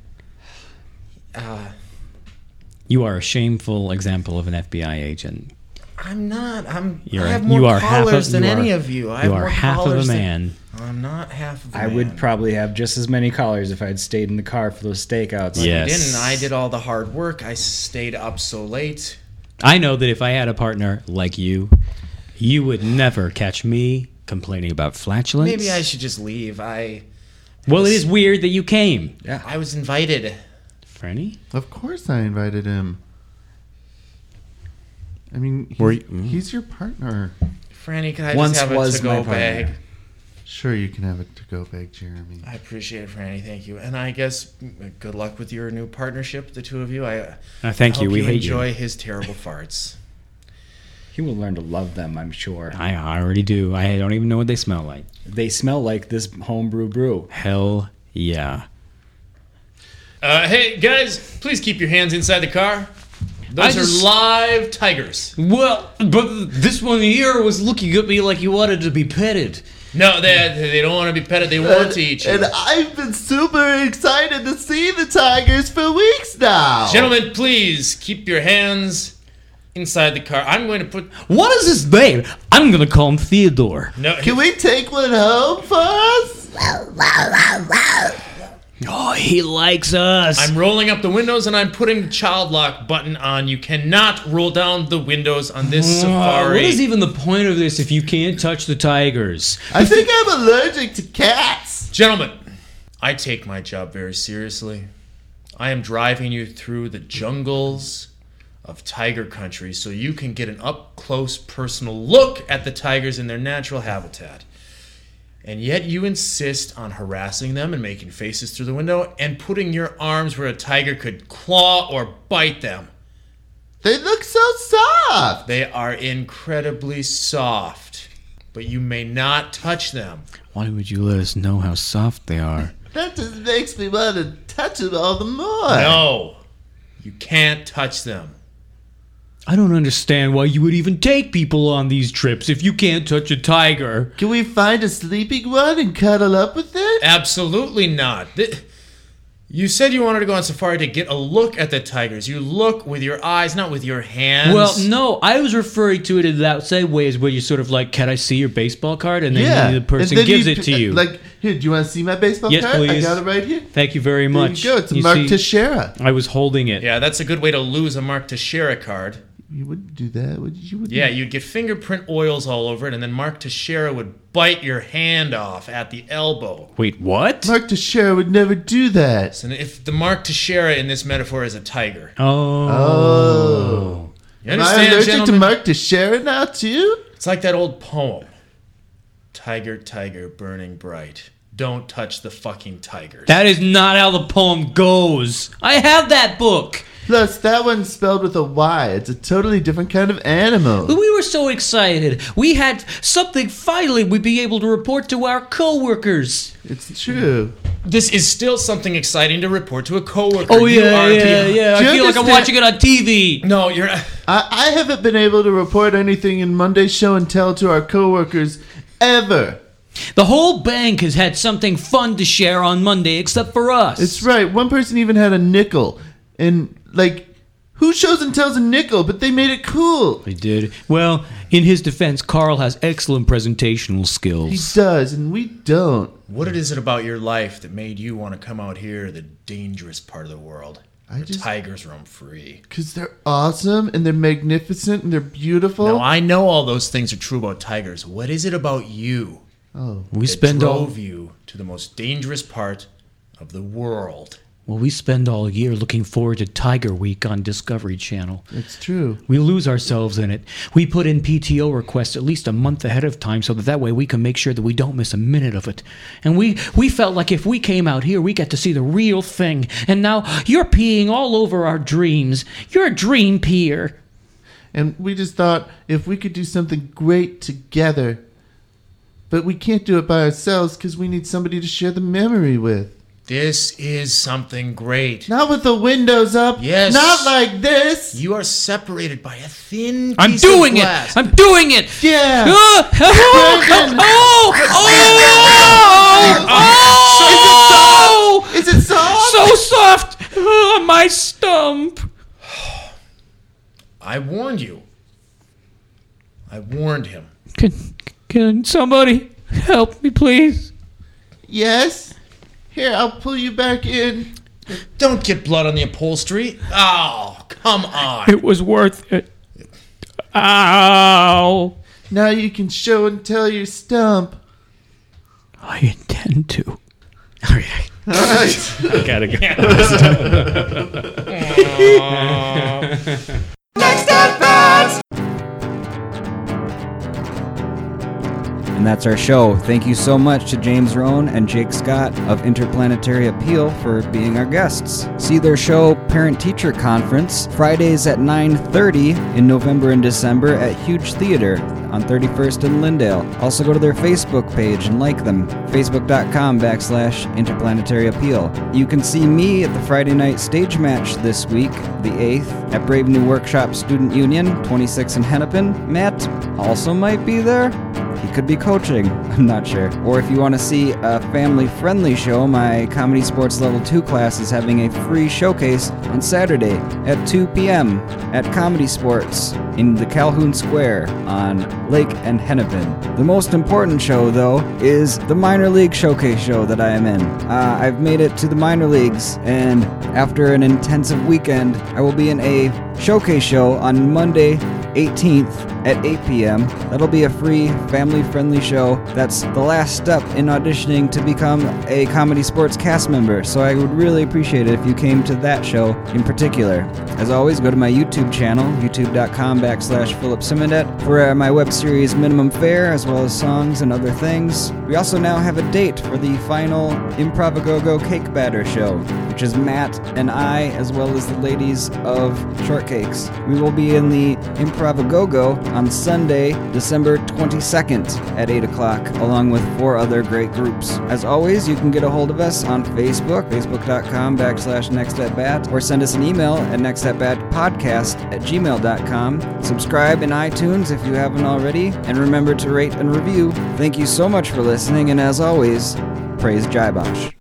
You are a shameful example of an FBI agent. I'm not. I You're have you more are half collars of, than you any are, of you. I You have are more half of a collars than- man. I'm not half of a I man. would probably have just as many collars if I'd stayed in the car for those stakeouts. Yeah. I Yes. didn't. I did all the hard work. I stayed up so late. I know that if I had a partner like you, you would never catch me complaining about flatulence. Maybe I should just leave. Well, it is weird that you came. I was invited. Franny? Of course, I invited him. I mean, Were he's your partner. Franny, can I Once just have a was to-go my partner. bag? Sure, you can have a to-go bag, Jeremy. I appreciate it, Franny. Thank you. And I guess good luck with your new partnership, the two of you. Thank hope you. We hate enjoy you. his terrible farts. He will learn to love them, I'm sure. I already do. I don't even know what they smell like. They smell like this homebrew brew. Hell yeah. Hey, guys, please keep your hands inside the car. Those I just- are live tigers. Well, but this one here was looking at me like he wanted to be petted. No, they don't want to be petted. They want to eat you. And I've been super excited to see the tigers for weeks now. Gentlemen, please keep your hands inside the car. I'm going to put... What is his name? I'm going to call him Theodore. No, Can we take one home for us? Oh, he likes us. I'm rolling up the windows and I'm putting the child lock button on. You cannot roll down the windows on this Safari. What is even the point of this if you can't touch the tigers? I think I'm allergic to cats. Gentlemen, I take my job very seriously. I am driving you through the jungles of tiger country so you can get an up-close personal look at the tigers in their natural habitat. And yet you insist on harassing them and making faces through the window and putting your arms where a tiger could claw or bite them. They look so soft. They are incredibly soft, but you may not touch them. Why would you let us know how soft they are? That just makes me want to touch them all the more. No, you can't touch them. I don't understand why you would even take people on these trips if you can't touch a tiger. Can we find a sleeping one and cuddle up with it? Absolutely not. You said you wanted to go on safari to get a look at the tigers. You look with your eyes, not with your hands. Well, no, I was referring to it in that same way as where you sort of like, can I see your baseball card? And then the person And then gives it to you. Like, here, do you want to see my baseball Yes, card? please. I got it right here. Thank you very There much. you go. It's a You Mark see, Teixeira. I was holding it. Yeah, that's a good way to lose a Mark Teixeira card. You wouldn't do that, would you? Yeah, you'd get fingerprint oils all over it, and then Mark Teixeira would bite your hand off at the elbow. Wait, what? Mark Teixeira would never do that. And if the Mark Teixeira in this metaphor is a tiger. Oh. You Am I understand, allergic to gentlemen? Mark Teixeira now, too? It's like that old poem. Tiger, tiger, burning bright. Don't touch the fucking tigers. That is not how the poem goes. I have that book. Plus, that one's spelled with a Y. It's a totally different kind of animal. We were so excited. We had something finally we'd be able to report to our coworkers. It's true. This is still something exciting to report to a coworker. Oh You yeah, are yeah, behind- yeah. Do I you feel like I'm understand- watching it on TV. No, you're. I haven't been able to report anything in Monday's show and tell to our coworkers ever. The whole bank has had something fun to share on Monday except for us. It's right. One person even had a nickel. And, like, who shows and tells a nickel? But they made it cool. They did. Well, in his defense, Carl has excellent presentational He skills. does, and we don't. What is it about your life that made you want to come out here to the dangerous part of the world? Where tigers roam free. Because they're awesome, and they're magnificent, and they're beautiful. Now, I know all those things are true about tigers. What is it about you Oh. We that spend all drove you to the most dangerous part of the world? Well, we spend all year looking forward to Tiger Week on Discovery Channel. It's true. We lose ourselves in it. We put in PTO requests at least a month ahead of time so that way we can make sure that we don't miss a minute of it. And we felt like if we came out here, we get to see the real thing. And now you're peeing all over our dreams. You're a dream peer. And we just thought if we could do something great together. But we can't do it by ourselves because we need somebody to share the memory with. This is something great. Not with the windows up. Yes. Not like this. You are separated by a thin I'm piece doing of it. glass. I'm doing it. Yeah. Oh! Is it soft? So soft on my stump. I warned you. I warned him. Can somebody help me, please? Yes. Here, I'll pull you back in. Don't get blood on the upholstery. Oh, come on. It was worth it. Ow. Now you can show and tell your stump. I intend to. All right. I gotta go. Next at bat. And that's our show. Thank you so much to James Rohn and Jake Scott of Interplanetary Appeal for being our guests. See their show Parent Teacher Conference Fridays at 9:30 in November and December at Huge Theater on 31st and Lindale. Also go to their Facebook page and like them. Facebook.com/Interplanetary Appeal. You can see me at the Friday night stage match this week, the 8th, at Brave New Workshop Student Union, 26 in Hennepin. Matt also might be there. He could be coaching, I'm not sure. Or if you want to see a family-friendly show, my Comedy Sports Level 2 class is having a free showcase on Saturday at 2 p.m. at Comedy Sports in the Calhoun Square on Lake and Hennepin. The most important show, though, is the Minor League Showcase show that I am in. I've made it to the minor leagues, and after an intensive weekend, I will be in a showcase show on Monday, 18th at 8 p.m. That'll be a free, family-friendly show. That's the last step in auditioning to become a Comedy Sports cast member, so I would really appreciate it if you came to that show in particular. As always, go to my YouTube channel, youtube.com/Philip Simonet, for my web series Minimum Fare, as well as songs and other things. We also now have a date for the final Improv-A-Go-Go Cake Batter show, which is Matt and I, as well as the ladies of Shortcakes. We will be in the Improv-A-Go-Go on Sunday, December 22nd at 8 o'clock, along with 4 other great groups. As always, you can get a hold of us on Facebook, facebook.com/nextatbat, or send us an email at nextatbatpodcast@gmail.com. Subscribe in iTunes if you haven't already, and remember to rate and review. Thank you so much for listening, and as always, praise Jaibosh.